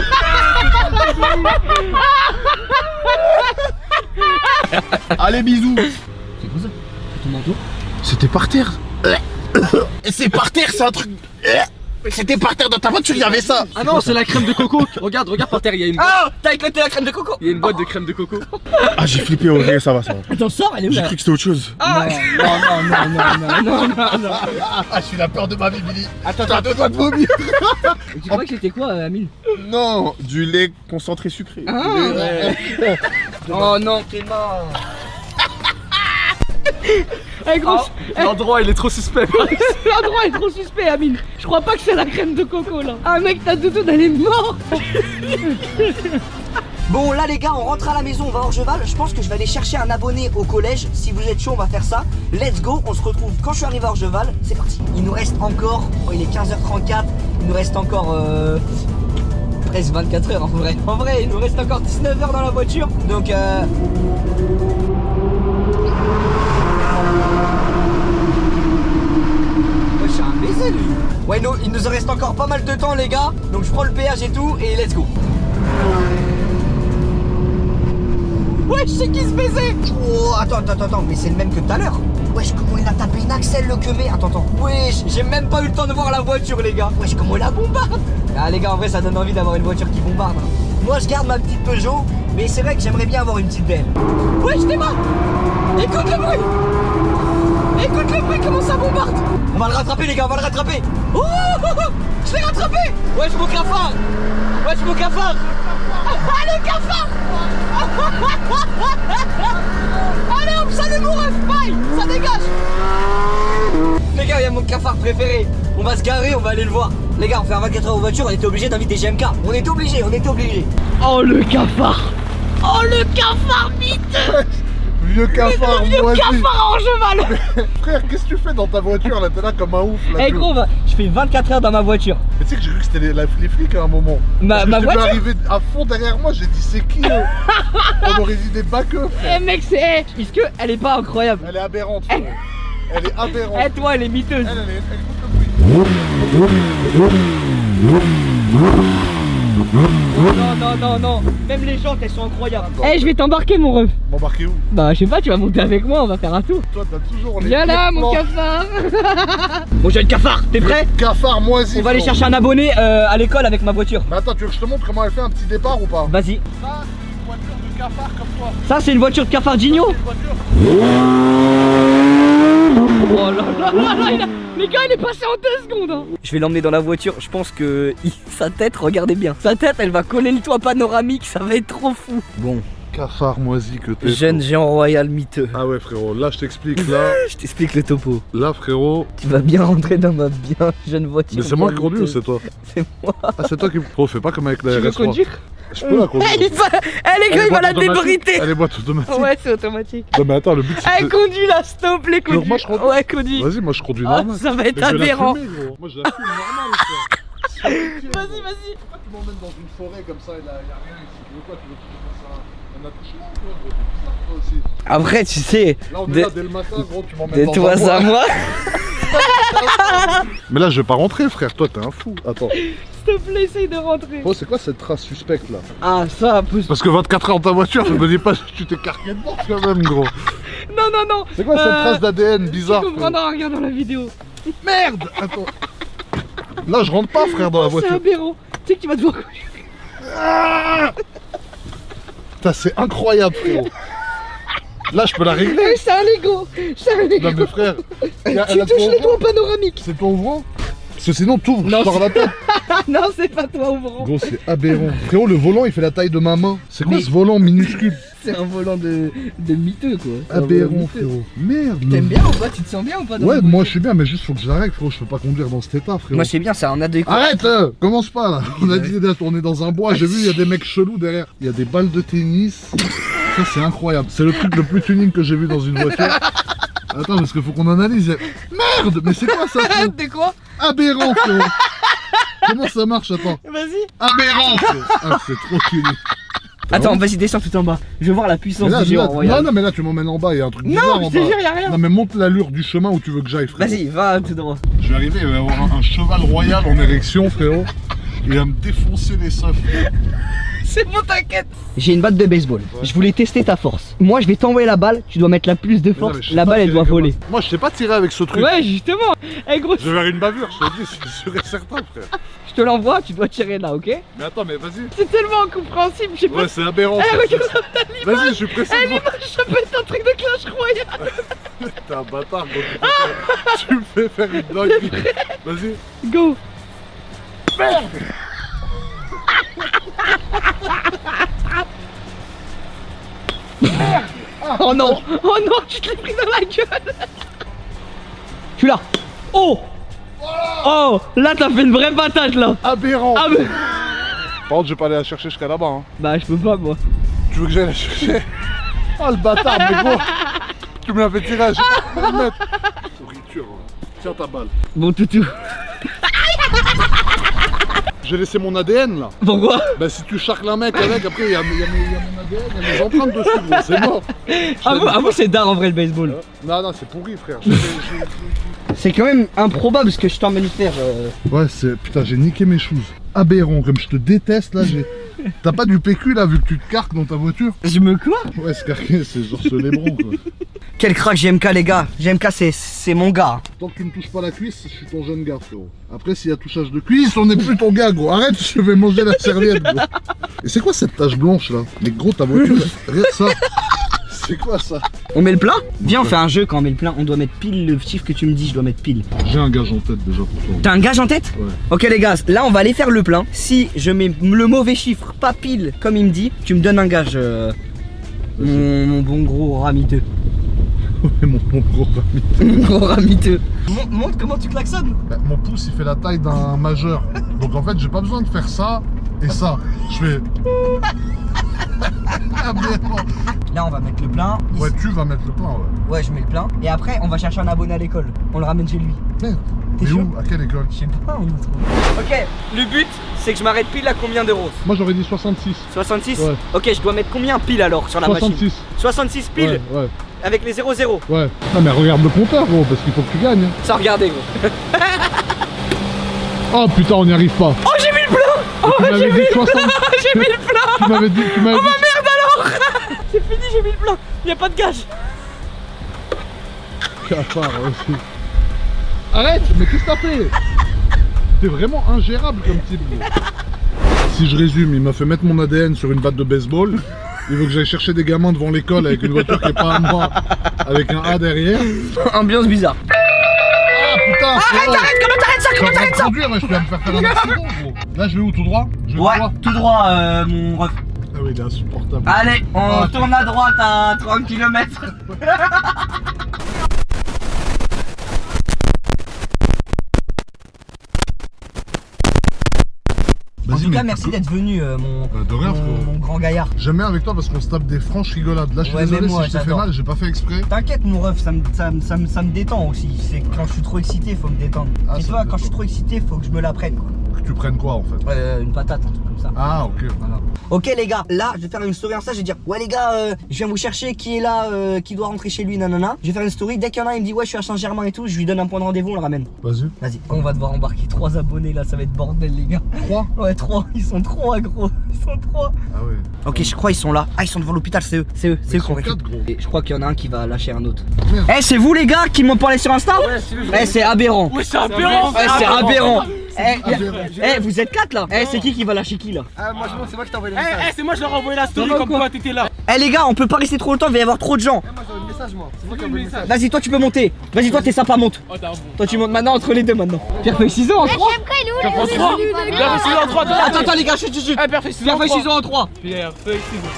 Allez, bisous. C'est quoi ça? C'est ton manteau? C'était par terre. C'est par terre, c'est un truc. C'était par terre dans ta voiture, il y avait ça. Ah non, c'est la crème de coco. Regarde, regarde par terre, il y a une. Ah! T'as éclaté la crème de coco? Il y a une boîte de crème de coco. Ah, j'ai flippé, ok, ça va, ça va. Attends, sors, elle est où J'ai là? cru que c'était autre chose. Ah! Non, non, non, non, non, non, non, non. Ah, je suis la peur de ma vie, Billy. Attends, T'as deux doigts de vomir. Et tu crois que c'était quoi, euh, Amine? Non, du lait concentré sucré. Ah, ouais. Oh non, t'es mort. Eh gros, Oh, l'endroit il est trop suspect. l'endroit est trop suspect, Amine. Je crois pas que c'est la crème de coco là. Ah mec, ta doudoune elle est morte. Bon là les gars, on rentre à la maison, on va à Orgeval. Je pense que je vais aller chercher un abonné au collège. Si vous êtes chaud, on va faire ça. Let's go, on se retrouve quand je suis arrivé à Orgeval. C'est parti. Il nous reste encore, oh, il est quinze heures trente-quatre. Il nous reste encore euh, presque vingt-quatre heures en vrai. En vrai, il nous reste encore dix-neuf heures dans la voiture. Donc euh... ouais, c'est un baiser lui. Ouais, nous, il nous reste encore pas mal de temps les gars. Donc je prends le péage et tout et let's go. Ouais, je sais qui se baisait. Oh, attends, attends, attends, mais c'est le même que tout à l'heure. Wesh, comment il a tapé une Axel le queumé. Attends, attends. Wesh, j'ai même pas eu le temps de voir la voiture, les gars. Wesh, comment il la bombarde. Ah, les gars, en vrai, ça donne envie d'avoir une voiture qui bombarde. Hein. Moi, je garde ma petite Peugeot, mais c'est vrai que j'aimerais bien avoir une petite B M. Wesh, t'es mort. Écoute le bruit. Écoute le bruit, comment ça bombarde. On va le rattraper, les gars, on va le rattraper. Oh, oh, oh, je l'ai rattrapé. Wesh, mon cafard. Wesh, mon cafard. Ah, le cafard. Allez hop, salut mon ref, bye, ça dégage. Les gars, il y a mon cafard préféré. On va se garer, on va aller le voir. Les gars, on fait un vingt-quatre heures en voiture, on était obligé d'inviter G M K. On était obligé, on était obligé. Oh le cafard. Oh le cafard miteux. Vieux cafard, Vieux moi cafard en cheval. Frère, qu'est-ce que tu fais dans ta voiture là? T'es là comme un ouf là. Eh gros, va- je fais vingt-quatre heures dans ma voiture. Mais tu sais que j'ai cru que c'était les, la- les flics à un moment. Ma- Parce que ma tu voiture es arrivé à fond derrière moi, j'ai dit c'est qui eux? On aurait dit des baqueux, Eh frère. mec, c'est. Eh, est-ce que elle est pas incroyable? Elle est aberrante, frère. Elle est aberrante. Eh toi, elle est miteuse. Elle, elle est. Elle écoute le bruit. Non, non, non, non. Même les jantes, elles sont incroyables. Eh, je vais t'embarquer, mon ref. M'embarquer où? Bah, je sais pas, tu vas monter avec moi, on va faire un tour. Toi, t'as toujours les. Viens là, mon pires cafard. Bon, j'ai le cafard, t'es plans. prêt? Cafard moisi. On va aller frère. chercher un abonné euh, à l'école avec ma voiture. Mais attends, tu veux que je te montre comment elle fait un petit départ ou pas? Vas-y. Ça, c'est une voiture de cafard comme toi. Ça, c'est une voiture de cafardinho. Une voiture. Oh là là là là, il a- les gars, il est passé en deux secondes. Hein. Je vais l'emmener dans la voiture. Je pense que il- sa tête, regardez bien. Sa tête, elle va coller le toit panoramique. Ça va être trop fou. Bon, Cafard moisi que t'es. jeune géant royal miteux. Ah ouais, frérot, là je t'explique. Là, Je t'explique le topo. là, frérot. Tu vas bien rentrer dans ma bien jeune voiture. Mais c'est moi qui bien conduis ou miteuse. c'est toi? C'est moi. Ah, c'est toi qui. Frérot, fais pas comme avec la Tu veux R S trois. conduire? Je peux la conduire. Il va... Elle est il va la débriter. Elle est boîte automatique. Ouais, c'est automatique. Non, mais attends, le but c'est. Elle conduit là, stop les conduits. Moi je conduis. Ouais, conduis. Vas-y, moi je conduis Ah, normal. ça va être Mais je vais la aberrant. fumer, gros. Moi je la fume normal, quoi. Vas-y, vas-y. Pourquoi tu m'emmènes dans une forêt comme ça et là y'a rien ici? Tu veux quoi? Tu veux que je fasse un, un attouchement, toi, gros? T'es bizarre, toi aussi. Après, tu sais. Là, on est de- là dès le matin, gros, tu m'emmènes De dans toi un bois. à moi. Mais là, je vais pas rentrer, frère. Toi, t'es un fou. Attends. S'il te plaît, essaye de rentrer. Oh, c'est quoi cette trace suspecte là? Ah, ça, pousse. Parce que vingt-quatre heures dans ta voiture, je me dis pas que tu t'es carqué dedans quand même, gros. Non, non, non. C'est quoi cette Euh, trace d'A D N bizarre? Tu comprendras rien dans la vidéo. Merde! Attends. Là, je rentre pas, frère, dans la C'est voiture. aberrant. Tu sais que tu vas devoir. Ah putain, c'est incroyable, frérot. Là, je peux la régler. Eh, c'est un Lego. C'est un Lego. Non, mais frère, y a- Tu elle a touches ton le toit ouvrant. panoramique. C'est ton ouvrant? Parce que sinon, t'ouvres, je Non, sors la tête. Non, c'est pas toi ouvrant. Gros, c'est aberrant. Frérot, le volant, il fait la taille de ma main. C'est quoi Mais- ce volant minuscule? C'est un volant de, de miteux quoi. C'est un volant Aberrant, miteux. frérot. Merde. le- T'aimes bien ou pas? Tu te sens bien ou pas dans Ouais, la moi voiture? je suis bien, mais juste faut que je l'arrête, frérot. Je peux pas conduire dans cet état, frérot. Moi, je sais bien, c'est un adéquat. Arrête, euh, commence pas là. On a dit d'être- on est dans un bois. J'ai vu, il y a des mecs chelous derrière. Il y a des balles de tennis. Ça, c'est incroyable. C'est le truc le plus tuning que j'ai vu dans une voiture. Attends, parce qu'il faut qu'on analyse. Merde, mais c'est quoi ça, frérot? De quoi? Aberrant, frérot. Comment ça marche? Attends. Vas-y. Aberrant, frérot. Ah, c'est trop tuning. Attends, vas-y, descends tout en bas. Je veux voir la puissance Mais là, du géant. là- Regarde. non, non, mais là, tu m'emmènes en bas. Il y a un truc bizarre Non, en je te bas. jure, y'a rien. Non, mais monte l'allure du chemin où tu veux que j'aille, frérot. Vas-y, va tout droit. Je vais arriver, il va y avoir un, un cheval royal en érection, frérot. Il va me défoncer les seufs. C'est bon, t'inquiète. J'ai une batte de baseball. Je voulais tester ta force. Moi, je vais t'envoyer la balle. Tu dois mettre la plus de Mais non, force. mais je sais La pas balle, elle tirer doit comme voler. ça. Moi, je sais pas tirer avec ce truc. Ouais, justement. Eh gros, Je vais vers une bavure, je te dis, c'est sûr et certain, frère. je te l'envoie, tu dois tirer là, ok? Mais attends, mais vas-y. C'est tellement incompréhensible, je sais pas. Ouais, c'est aberrant. Eh, ça. regarde l'image. Vas-y, je suis pressé. Eh, de voir. l'image, ça peut être un truc de Clash Royale. T'es un bâtard, gros. Tu me fais- Tu me fais faire une dinguerie. Vas-y. Go. Oh non. Oh non, tu te l'es pris dans la gueule. Je suis là. Oh. Oh, là t'as fait une vraie patate là. Aberrant. Ah mais... Par contre, je vais pas aller la chercher jusqu'à là-bas. Hein. Bah je peux pas moi. Tu veux que j'aille la chercher? Oh le bâtard, mais gros. Tu me l'as fait tirer, j'ai pas pu le mettre. Pourriture. hein. Tiens ta balle. Bon toutou. J'ai laissé mon A D N là. Pourquoi? Bah si tu charcles un mec avec, après il y, a- il y a mes- il y a mon A D N, il y a mes empreintes dessus, gros, c'est mort. Avoue, avoue c'est d'art en vrai le baseball. Non, non, c'est pourri, frère. J'ai- j'ai- C'est quand même improbable ce que je t'emmène faire. euh. Ouais, c'est. Putain, j'ai niqué mes choses. Aberrant, comme je te déteste là, j'ai. T'as pas du P Q là, vu que tu te carques dans ta voiture? Je me quoi? Ouais, se carquer, c'est genre se lébron quoi. Quel crack G M K, les gars. G M K, c'est c'est mon gars. Tant que tu me touches pas la cuisse, je suis ton jeune gars, frérot. Après, s'il y a touchage de cuisse, on n'est plus ton gars, gros. Arrête, je vais manger la serviette, gros. Et c'est quoi cette tache blanche là? Mais gros, ta voiture, regarde ça. C'est quoi ça? On met le plein? Viens, on fait un jeu quand on met le plein. On doit mettre pile le chiffre que tu me dis, je dois mettre pile. J'ai un gage en tête déjà pour toi. T'as un gage en tête? Ouais. Ok les gars, là on va aller faire le plein. Si je mets le mauvais chiffre, pas pile comme il me dit, tu me donnes un gage. euh, mon, mon bon gros ramiteux. Ouais, mon, mon gros ami. Mon gros ramiteux. Montre comment tu klaxonnes. Bah, mon pouce, il fait la taille d'un majeur. Donc en fait, j'ai pas besoin de faire ça et ça. Je fais. Ah, mais non. Là on va mettre le plein. Ouais, tu vas mettre le plein, ouais. Ouais, je mets le plein. Et après, on va chercher un abonné à l'école. On le ramène chez lui. Merde. T'es T'es chaud? où? À quelle école? Je sais pas, on a trouvé. Ok, le but, c'est que je m'arrête pile à combien d'euros? Moi, j'aurais dit soixante-six. soixante-six? Ouais. Ok, je dois mettre combien pile alors sur la machine? soixante-six. soixante-six pile Ouais, ouais. avec les zéro zéro. Ouais. Non, mais regarde le compteur, gros, parce qu'il faut que tu gagnes. Sans regarder, gros. Oh putain, on n'y arrive pas. Oh j'ai mis le plein. Oh Tu m'avais j'ai dit mis le soixante. plein. J'ai mis le plein. Tu m'avais dit. Tu m'avais Oh dit. ma merde alors. C'est fini, j'ai mis le plein. Y'a pas de gage. Cafard aussi. Arrête, mais qu'est-ce que t'as fait? T'es vraiment ingérable comme type, gros. Si je résume, il m'a fait mettre mon A D N sur une batte de baseball. Il veut que j'aille chercher des gamins devant l'école avec une voiture qui est pas à moi, avec un A derrière. Ambiance bizarre. Ah putain! Arrête, arrête, comment t'arrêtes ça? Comment t'arrêtes ça? Conduire, je vais me faire faire un accident, gros. Là, je vais où? Tout droit? Je vais Ouais, tout droit. tout droit, euh, mon ref. Ah oui, il est insupportable. Allez, on Ah. tourne à droite à trente kilomètres. En tout mais cas, merci d'être venu, euh, mon, Bah, de rien, mon, frérot. mon grand gaillard. J'aime bien avec toi parce qu'on se tape des franches rigolades. Là, je suis Ouais, désolé mais moi, si je t'ai fait j'adore. mal, j'ai pas fait exprès. T'inquiète, mon ref, ça me, ça, me, ça, me, ça me détend aussi. C'est quand je suis trop excité, faut me détendre. Ah, Et ça toi, me quand je suis détend. trop excité, faut que je me la prenne, quoi. Que tu prennes quoi en fait? Euh, une patate, un truc comme ça. Ah, ok. Voilà. Ok les gars, là je vais faire une story Insta, je vais dire ouais les gars, euh, je viens vous chercher, qui est là, euh, qui doit rentrer chez lui, nanana. Je vais faire une story, dès qu'il y en a il me dit ouais je suis à Saint-Germain et tout, je lui donne un point de rendez-vous, on le ramène. Vas-y. Vas-y, on va devoir embarquer trois abonnés là, ça va être bordel les gars. Trois? Ouais trois, ils sont trop aggro, ils sont trois. Ah ouais. Ok je crois ils sont là, ah ils sont devant l'hôpital, c'est eux, c'est eux, c'est eux ils qu'on sont récupère. quatre, gros. Et je crois qu'il y en a un qui va lâcher un autre. Merde. Eh c'est vous les gars qui m'ont parlé sur Insta? Ouais c'est aberrant. Ouais, c'est aberrant. Ouais c'est aberrant. Eh, aberrant. eh, vous êtes quatre là. Eh c'est qui qui va lâcher qui là? Ah, moi je montre, c'est moi qui t'ai envoyé Eh, le message. eh, c'est moi, je leur ai envoyé la story Comment comme quoi quoi t'étais là. Eh les gars on peut pas rester trop longtemps, il va y avoir trop de gens. Eh, moi j'ai envoyé le message, moi. C'est moi qui ai envoyé le message. Vas-y toi tu peux monter. Vas-y toi t'es sympa, monte. Oh, t'as un bon. Toi tu montes maintenant entre les deux maintenant. Pierre feuille ciseaux en trois. Pierre feuille ciseaux. Pierre feuille ciseaux en trois. Attends attends les gars, chut chut chut. Eh, Pierre feuille ciseaux Pierre en feuille trois. ciseaux en trois. Pierre feuille ciseaux.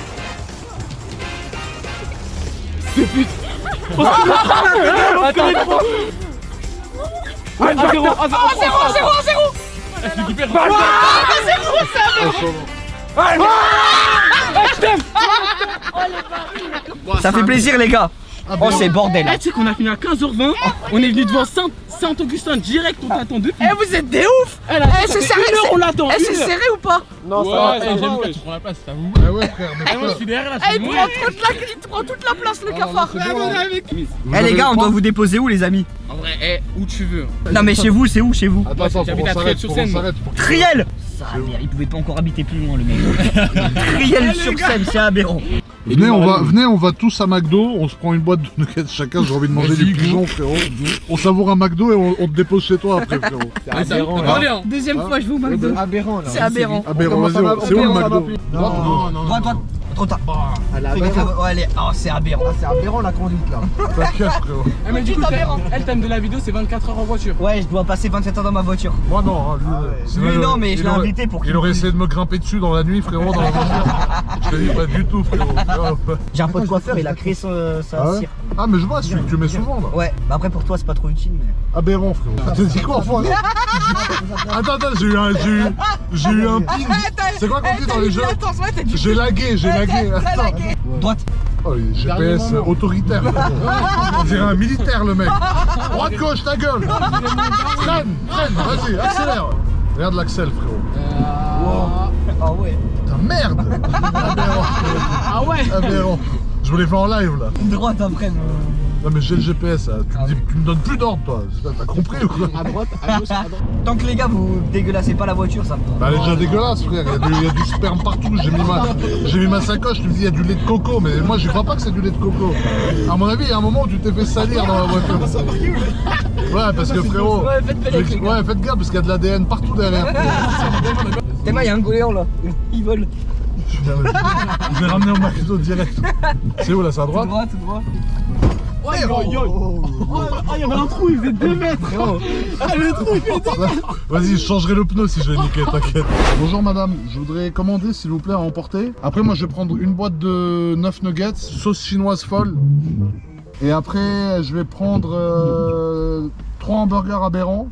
C'est pute. Attends, attends. Ouais, un zéro, un zéro, un zéro, un zéro. Eh, celui qui perd. Ça fait plaisir les gars. Oh c'est bordel. Eh, tu sais qu'on a fini à quinze heures vingt. On est venu devant Saint- Saint-Augustin direct, on t'attend depuis. Eh, vous êtes des ouf! Eh, là, ça c'est fait serré, une heure, c'est- on l'attend. Eh, c'est une heure. serré ou pas? Non, ça Ouais, va, eh, ça j'aime va. bien, ouais. tu prends la place, ça vous. Ah ouais, frère, mais Eh, moi je putain. suis derrière là, Eh, je suis il prend, mouillé. toute la, il prend toute la place, le Ah, cafard. non, c'est bon, hein. Vous Eh les avez gars le on point doit vous déposer où les amis? En vrai, eh, où tu veux. Non mais chez vous, c'est où chez vous? Attends, attends, faut J'habite qu'on à s'arrête, faut qu'on Triel-sur-Seine. s'arrête. pour- Triel. Ça merde, il pouvait pas encore habiter plus loin le mec. Triel sur Seine, c'est aberrant. Venez, on va, venez, on va tous à McDo, on se prend une boîte de nuggets chacun, j'ai envie de manger Vas-y, du go. pigeon, frérot. On savoure un McDo et on, on te dépose chez toi après, frérot. C'est Ah, ça- aberrant, t'as là. parlé, hein. Deuxième fois, je vais au McDo. Aberrant, là. C'est aberrant. Ah, ben, commence vas-y, à- on- c'est où on le commence à McDo? m'appeler. Non, Non, non, non. Droite, droite, trop tard. Ah, la Fais gaffe, aberrant. ouais, allez. Oh c'est aberrant. Ah, c'est aberrant la conduite là. T'inquiète, frérot. Eh, mais du coup, aberrant. elle thème de la vidéo, c'est vingt-quatre heures en voiture. Ouais je dois passer vingt-sept heures dans ma voiture. Moi, non, hein, lui, Ah ouais. sinon, Lui il- non mais il je l'ai aurait- invité pour qu'il. Il aurait essayé de me grimper dessus dans la nuit, frérot, dans la voiture. Je te dis pas du tout, frérot. J'ai un pote coiffeur, il a créé son, sa Ah ouais cire. Ah, mais je vois, celui que tu mets souvent, là. Ouais, bah après pour toi c'est pas trop utile mais. Aberrant, frérot. Ah, t'as dit quoi, enfin Attends, attends, j'ai eu un, j'ai eu, j'ai eu un ping. C'est quoi qu'on dit dans les jeux J'ai lagué, j'ai lagué. Attends. Droite. Oh, les G P S autoritaire. On dirait un militaire, le mec. Droite, gauche, ta gueule. Freine, freine, vas-y, accélère. Regarde l'axel, frérot. Ah ouais. Putain, merde. Aberrant. Ah ouais. Aberrant. Je voulais faire en live, là. Droite après. Non, mais j'ai le G P S, là. Tu, me, dis, tu me donnes plus d'ordre, toi. T'as compris ou quoi À droite, à gauche, à droite. Tant que les gars vous dégueulassez pas la voiture ça me va. Bah, elle est déjà dégueulasse, frère. Il y, a du, il y a du sperme partout. J'ai mis, ma, j'ai mis ma sacoche. Tu me dis, il y a du lait de coco. Mais moi, j'y crois pas que c'est du lait de coco. À mon avis, il y a un moment où tu t'es fait salir dans la voiture. Ouais, parce que frérot. Ouais, faites belle avec les gars. Ouais, faites gaffe parce qu'il y a de l'A D N partout derrière. T'es mal, il y a un goéland là. Il vole. Je l'ai ramené au McDo direct. C'est où là, c'est à droite? Droite, droite. Ouais, yo, yo. Oh, il y avait un trou, il faisait deux mètres. Ah, le trou, il fait deux mètres. Vas-y, je changerai le pneu si je vais niquer, t'inquiète. Bonjour madame, je voudrais commander s'il vous plaît à emporter. Après moi je vais prendre une boîte de neuf nuggets, sauce chinoise folle. Et après je vais prendre euh, trois hamburgers aberrants.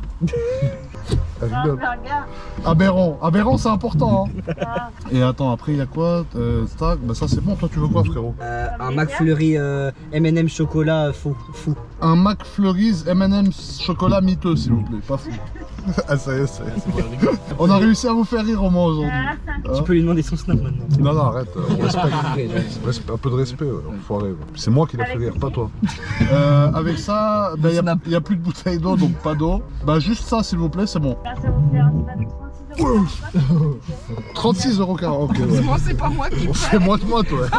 Aberrant, aberrant c'est important hein. Et attends, après il y a quoi euh, Stack, bah ça c'est bon, toi tu veux quoi frérot? Euh, un McFlurry euh, M and M chocolat fou. fou. Un McFlurry's M and M chocolat miteux s'il vous plaît, pas fou. Ah ça y est, ça y est. On a réussi à vous faire rire au moins aujourd'hui. Tu peux lui demander son snap maintenant. Non, non, arrête, euh, on respecte. Respe- un peu de respect, ouais, enfoiré. ouais. C'est moi qui l'ai fait rire, pas toi. Euh, avec ça, il bah, n'y a, a plus de bouteille d'eau, donc pas d'eau. Bah, juste ça, s'il vous plaît, c'est bon. trente-six euros quarante, ok. Ouais. Moi, c'est pas moi qui C'est moi de moi, toi.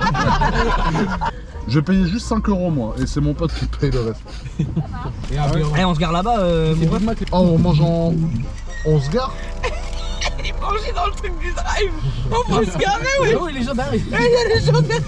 Je vais payer juste cinq euros, moi, et c'est mon pote qui paye le reste. Eh, on se gare là-bas, euh, mon ref. Oh, on mange en. On se gare? Il est mangé dans le truc du drive. On va se garer, oui. Oui, les gens derrière. Eh, il y a des gens derrière.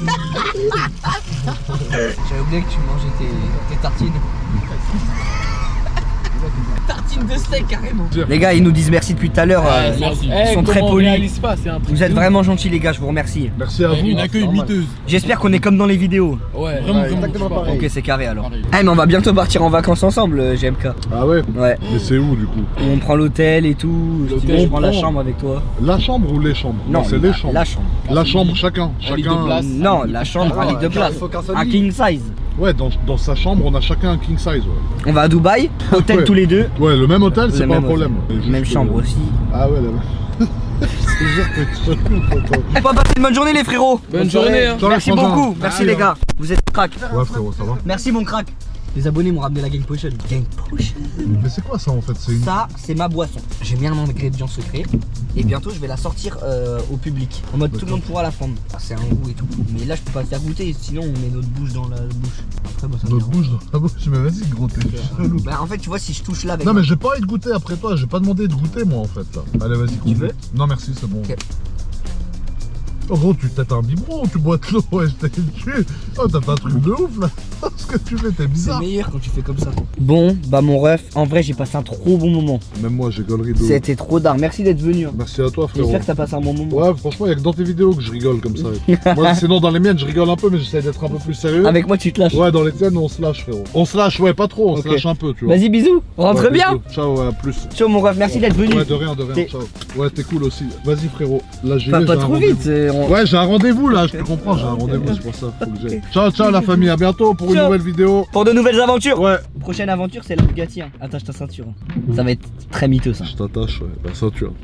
J'avais oublié que tu mangeais tes, tes tartines. tartine de steak carrément. Les gars, ils nous disent merci depuis tout à l'heure. euh, merci. Ils Eh, sont très comment on polis. réalise pas, c'est un truc Vous êtes de vraiment gentils, les gars, je vous remercie. Merci à vous. Une accueil miteuse. J'espère qu'on est comme dans les vidéos. Ouais, vraiment, exactement vraiment. pareil. Ok, c'est carré alors. Ah, mais on va bientôt partir en vacances ensemble, euh, G M K. Ah ouais. Ouais. Mais c'est où du coup? On prend l'hôtel et tout. Je, L'hôtel, je on prends la prend. chambre avec toi. La chambre ou les chambres? Non, c'est la, les chambres. La chambre. La chambre, chacun. Un lit de Chacun. place. Non, la chambre, un lit de place. faut qu'un seul Un lit. king size. Ouais, dans, dans sa chambre, on a chacun un king size. Ouais, On va à Dubaï, hôtel Ouais. tous les deux. ouais le même hôtel, c'est Le pas un même problème. hôtel. Mais juste, Même chambre euh, aussi. Ah ouais, là. Je te jure que tu On va passer une bonne journée, les frérots. Bonne journée, hein. Ciao, les Merci frangins. beaucoup. Merci Allez, les gars. Vous êtes crack. Ouais, frérot, ça va. Merci mon crack. Les abonnés m'ont ramené la Gang Potion. Gang Potion. Mais c'est quoi ça en fait? C'est une. Ça, c'est ma boisson. J'ai mis un ingrédient secret. Et bientôt, je vais la sortir euh, au public. En mode tout le monde pourra la prendre. Ah, c'est un goût et tout. Mais là, je peux pas le faire goûter. Sinon, on met notre bouche dans la bouche. Après, bah, ça me Notre dérange. bouche dans la bouche, mais vas-y, gros, t'es chelou. Bah, en fait, tu vois, si je touche là avec. Non, ma- mais j'ai pas envie de goûter après toi, j'ai pas demandé de goûter moi en fait là. Allez, vas-y, continue. veux Non, merci, c'est bon. Ok. Oh gros, tu têtes un biberon, tu bois de l'eau, ouais, je t'ai tué. Oh, t'as fait un truc de ouf là. Ce que tu fais, t'es C'est bizarre. meilleur quand tu fais comme ça. Bon, bah, mon ref, en vrai, j'ai passé un trop bon moment. Même moi, j'ai gaulerie de ouf. C'était trop d'art. Merci d'être venu. hein. Merci à toi, frérot. J'espère que t'as passé un bon moment. Ouais, franchement, y'a que dans tes vidéos que je rigole comme ça. Moi, sinon, dans les miennes, je rigole un peu, mais j'essaie d'être un peu plus sérieux. Avec moi, tu te lâches. Ouais, dans les tiennes, on se lâche, frérot. On se lâche, ouais, pas trop, on Ok. se lâche un peu, tu vois. Vas-y, bisous. Rentre Ouais, bien. bisous. Ciao, ouais, à plus. Ciao, mon ref. Merci d'être venu. Ouais, de rien, de rien, T'es- ciao. Ouais, t'es cool aussi. Vas-y, frérot. Là, j'y Pas, vais, pas j'ai un trop rendez-vous. vite. c'est- on- Ouais, j'ai un rendez-vous là, je te comprends, j'ai un rendez-vous, c'est pour ça, faut que j'aille. Ciao, ciao la famille, à bientôt pour une Ciao. nouvelle vidéo. Pour de nouvelles aventures. Ouais. Prochaine aventure, c'est la Bugatti. hein. Attache ta ceinture. hein. Ça va être très miteux, ça. Je t'attache, ouais, la ceinture.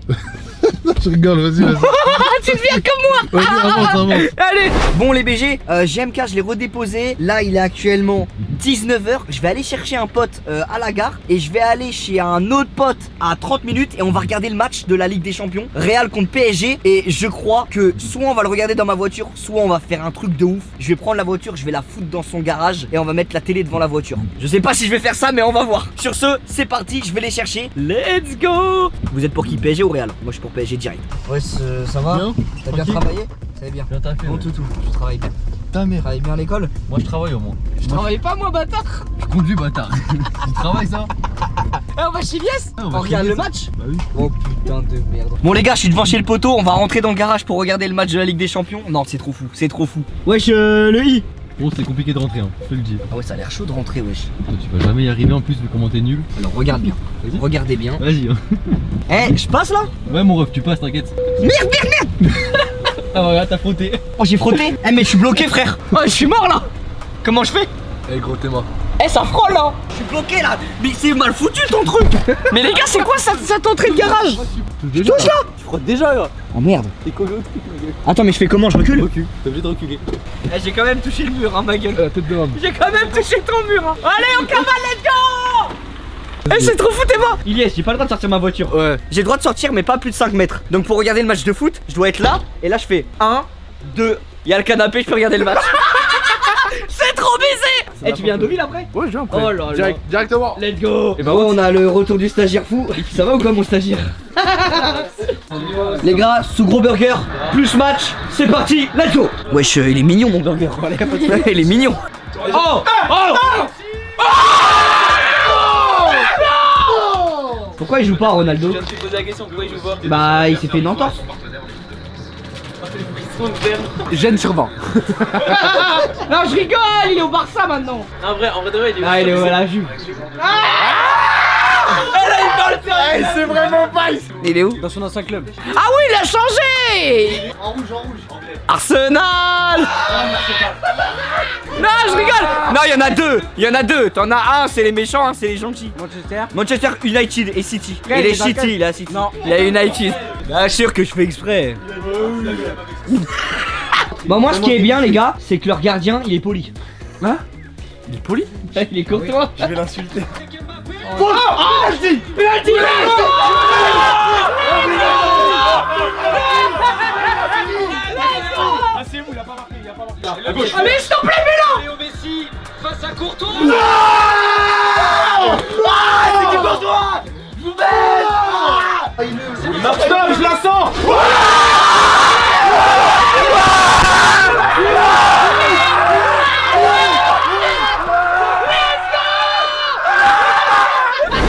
Je rigole, vas-y, vas-y. Tu deviens comme moi. Vas-y, avance, avance. Allez. Bon, les B G, euh, G M K, je l'ai redéposé. Là, il est actuellement dix-neuf heures. Je vais aller chercher un pote euh, à la gare. Et je vais aller chez un autre pote à trente minutes. Et on va regarder le match de la Ligue des Champions. Real contre P S G. Et je crois que soit on va le regarder dans ma voiture, soit on va faire un truc de ouf. Je vais prendre la voiture, je vais la foutre dans son garage. Et on va mettre la télé devant la voiture. Je sais pas si je vais faire ça, mais on va voir. Sur ce, c'est parti, je vais les chercher. Let's go. Vous êtes pour qui, P S G ou Real? Moi, je suis pour P S G direct. Ouais, ça va? Bien. T'as bien travaillé? Très bien. Bien taffé, Bon ouais. toutou, tu travailles bien. Ta mère. Tu travailles bien à l'école? Moi je travaille au moins. Je travaille pas moi bâtard. Je conduis bâtard. Tu travailles ça? Eh, on va chez Lies. Ah, On va regarde chez le Lies. match? Bah oui. Oh putain de merde. Bon les gars, je suis devant chez le poteau, on va rentrer dans le garage pour regarder le match de la Ligue des Champions. Non, c'est trop fou, c'est trop fou. Wesh euh, le I. Bon, c'est compliqué de rentrer, hein. Je te le dis. Ah ouais, ça a l'air chaud de rentrer, wesh. Toi, tu vas jamais y arriver en plus vu comment t'es nul. Alors regarde bien, regardez bien. Vas-y, hein. Eh, je passe là? Ouais, mon ref, tu passes, t'inquiète. Merde, merde, merde. Ah, voilà, t'as frotté. Oh, j'ai frotté. Eh mais je suis bloqué frère. Oh, je suis mort là. Comment je fais? Eh, gros, t'es mort. Eh, ça frôle là. Je suis bloqué là. Mais c'est mal foutu ton truc. Mais les gars, c'est quoi ça, cette entrée de garage? Je touche là. Tu frottes déjà, là. Oh merde. T'es collé au truc, ma gueule. Attends, mais je fais comment? Je recule? Recule, t'es obligé de reculer. Eh, j'ai quand même touché le mur, hein, ma gueule. La tête de l'homme. J'ai quand même touché ton mur, hein. Allez, on cavale, let's go. Eh, c'est trop fou, t'es mort. Iliès, j'ai pas le droit de sortir ma voiture. Ouais. J'ai le droit de sortir, mais pas plus de cinq mètres. Donc, pour regarder le match de foot, je dois être là. Et là, je fais un, deux. Il y a le canapé, je peux regarder le match. C'est trop baisé. Eh, tu viens à Deauville après? Ouais, je viens après. Oh là là. Direct, directement. Let's go. Et bah, ouais, on a le retour du stagiaire fou. Ça va ou quoi, mon stagiaire? Les gars, sous gros burger, plus match, c'est parti, let's go. Wesh, euh, il est mignon mon burger. Il est mignon. Oh, oh, pourquoi il joue pas Ronaldo? Je viens de te poser la question, pourquoi il joue pas? Bah, il s'est fait une entorse. Gêne sur vingt. Non, je rigole, il est au Barça maintenant. En vrai, en vrai de vrai, il est Ah, il est au la Juve. Eh, c'est vraiment pas ici. Il est où? dans son ancien club. Ah oui, il a changé. En rouge, en rouge. Arsenal. Non, je rigole. Non, il y en a deux. Il y en a deux. T'en as un, c'est les méchants, un, c'est les gentils. Manchester. Manchester United et City. Quel Il est est dans City, quel il a City. Non. Il a United. Bien sûr que je fais exprès. Bah moi ce qui est bien les gars, c'est que leur gardien il est poli. Hein? Il est poli? Il est courtois. Je vais l'insulter. Oh, oh, je dis, penalty, Ah, c'est où, il a pas marqué, il a pas marqué. Ah mais s'il te plaît, mais non. Léo Messi face à Courtois. c'est qui Courtois? Je vous baisse. Il marche pas, je la sens.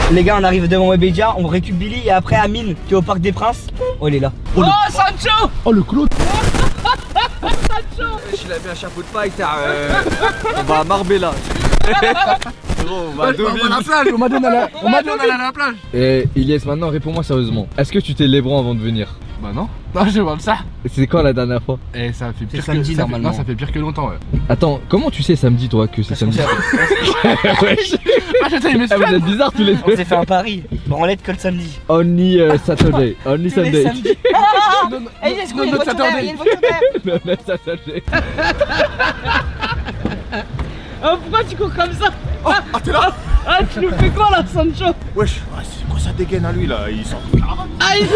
Les gars, on arrive devant Webedia, on récupère Billy et après Amine qui est au Parc des Princes. Oh, il est là. Oh, oh Sancho. Oh le Claude. Sancho. Il a mis un chapeau de paille, euh, on va à Marbella. On va à la plage, on m'a donné à la, on m'a donné à la plage. Et Ilyes, maintenant réponds-moi sérieusement. Est-ce que tu t'es lébrant avant de venir? Bah non. Non, je demande ça. C'est quand la dernière fois? Et ça fait pire que samedi, ça fait- normalement. Non, ça fait pire que longtemps, ouais. Attends, comment tu sais samedi toi que c'est samedi? Wesh. Ah, j'attends, il me Ah, vous êtes bizarres tous les On deux. s'est fait un pari. Branlette que le samedi. Only uh, Saturday, only Tous les Sunday. samedis. Ah, eh, est-ce qu'il y a une voiture derrière? Il y a une voiture derrière. Non, non, Saturday. Oh, pourquoi tu cours comme ça? Oh, ah, t'es là? Ah, tu nous fais quoi là, Sancho? Wesh, ah, c'est quoi ça dégaine à lui là? Il sort de là. Ah, il...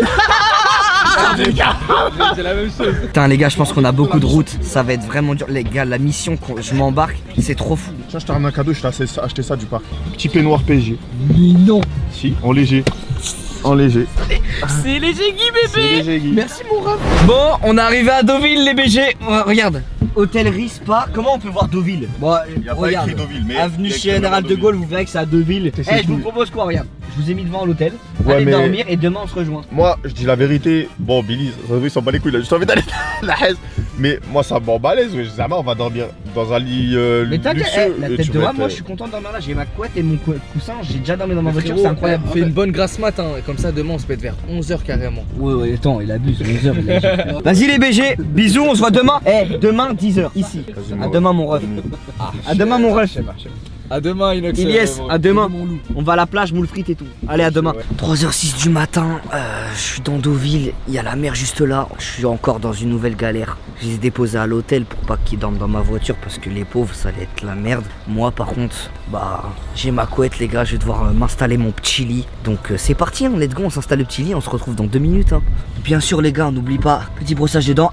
C'est la même chose. Putain, les gars, je pense qu'on a beaucoup de routes. Ça va être vraiment dur. Les gars, la mission que je m'embarque, c'est trop fou. Tiens, je t'ai ramené un cadeau, je t'ai acheté ça- acheté ça du parc. Petit peignoir P G. Mais non. Si, en léger. En léger. C'est léger Guy C'est bébé. léger, Guy. Merci mon ref. Bon, on est arrivé à Deauville, les B G. Oh, regarde. Hôtellerie Spa. Comment on peut voir Deauville? Bon, Il y a pas regarde. écrit Deauville, mais. Avenue il y a écrit Général de Deauville. Gaulle, vous verrez que c'est à Deauville. Eh, C'est je vous cool. propose quoi? Regarde. Je vous ai mis devant l'hôtel. Ouais, Allez mais- dormir et demain on se rejoint. Moi, je dis la vérité. Bon, Billy, ça se trouve, il s'en bat les couilles, il a juste envie d'aller dans la haise. Mais moi, ça m'en balèze. Jamais on va dormir dans un lit euh, Mais t'inquiète, luxueux. eh, la Et tête tu de vas moi, être, moi euh, je suis content de dormir là. J'ai ma couette et mon cou- coussin. J'ai déjà dormi dans ma voiture, Frérot, c'est incroyable. Fais une bonne grasse mat, hein. Comme ça demain on se pète vers onze heures carrément. Ouais, ouais, attends, il abuse. onze heures, il a dit. Vas-y les B G, bisous, on se voit demain. Eh, demain dix heures, ici. À demain mon ref. À demain mon ref. À demain Inox. Ilyes, euh, à demain. mon loup. On va à la plage, moule frites et tout. Allez, à demain. trois heures six du matin, euh, je suis dans Deauville, il y a la mer juste là. Je suis encore dans une nouvelle galère. Je les ai déposés à l'hôtel pour pas qu'ils dorment dans ma voiture parce que les pauvres, ça allait être la merde. Moi, par contre, bah, j'ai ma couette, les gars. Je vais devoir euh, m'installer mon petit lit. Donc, euh, c'est parti, hein, let's go, on s'installe le petit lit. On se retrouve dans deux minutes. Hein. Bien sûr, les gars, on n'oublie pas, petit brossage de dents.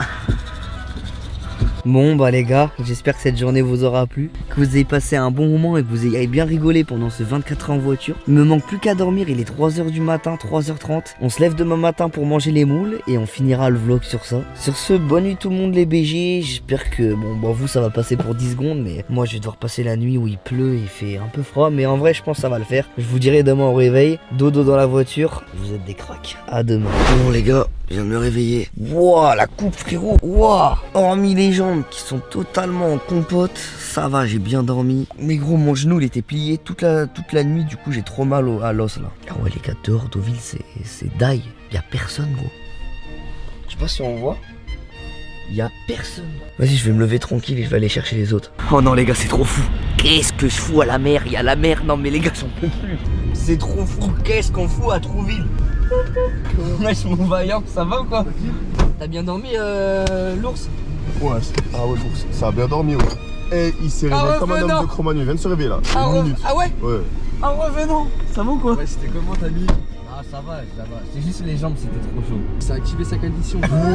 Bon bah les gars, j'espère que cette journée vous aura plu, que vous ayez passé un bon moment et que vous ayez bien rigolé pendant ce vingt-quatre heures en voiture. Il me manque plus qu'à dormir, il est trois heures du matin, trois heures trente. On se lève demain matin pour manger les moules et on finira le vlog sur ça. Sur ce, bonne nuit tout le monde les B G, j'espère que, bon bah vous ça va passer pour dix secondes, mais moi je vais devoir passer la nuit où il pleut, il fait un peu froid, mais en vrai je pense que ça va le faire. Je vous dirai demain au réveil, dodo dans la voiture, vous êtes des cracks. À demain. Bon les gars, je viens de me réveiller. Wouah, la coupe frérot. Wouah. Hormis les jambes qui sont totalement en compote, ça va, j'ai bien dormi. Mais gros, mon genou il était plié toute la, toute la nuit, du coup j'ai trop mal au, à l'os là. Ah ouais les gars, dehors Deauville c'est c'est die. Y'a personne gros. Je sais pas si on voit. Y'a personne. Vas-y, je vais me lever tranquille et je vais aller chercher les autres. Oh non les gars, c'est trop fou. Qu'est-ce que je fous à la mer? Y'a la mer. Non mais les gars, j'en peux plus. C'est trop fou. Qu'est-ce qu'on fout à Trouville? Wesh mon vaillant, ça va ou quoi? T'as bien dormi euh, l'ours? Ouais, c'est- ah ouais, l'ours, ça a bien dormi, ouais. Et il s'est réveillé Ah ouais, comme un mais homme non. de Cro-Magnon, il vient de se réveiller là. Ah, Une ouais, minute. ah ouais? Ouais. Ah revenons. Ça va ou quoi? Ouais, c'était comment ta nuit? Ah ça va, ça va. C'est juste les jambes, c'était trop chaud. Ça a activé sa condition.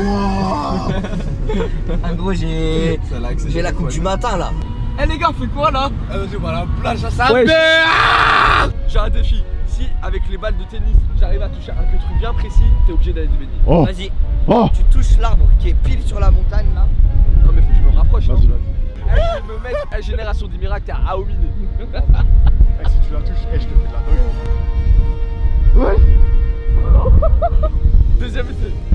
En gros, j'ai Ça l'a accéléré, j'ai la coupe ouais. du matin là. Eh les gars, on fait quoi là? Ah, vas-y, on va à la plage à ça. Ouais. J'ai un défi. Si avec les balles de tennis, j'arrive à toucher un que truc bien précis, t'es obligé d'aller te baigner. Oh. Vas-y, Oh. tu touches l'arbre qui est pile sur la montagne là. Non mais faut que je me rapproche. Hein. Vas-y, vas-y. Eh, je vais me mettre à Génération des Miracles, t'es à Aomine. Eh, si tu la touches, eh, je te fais de la dingue. Deuxième essai.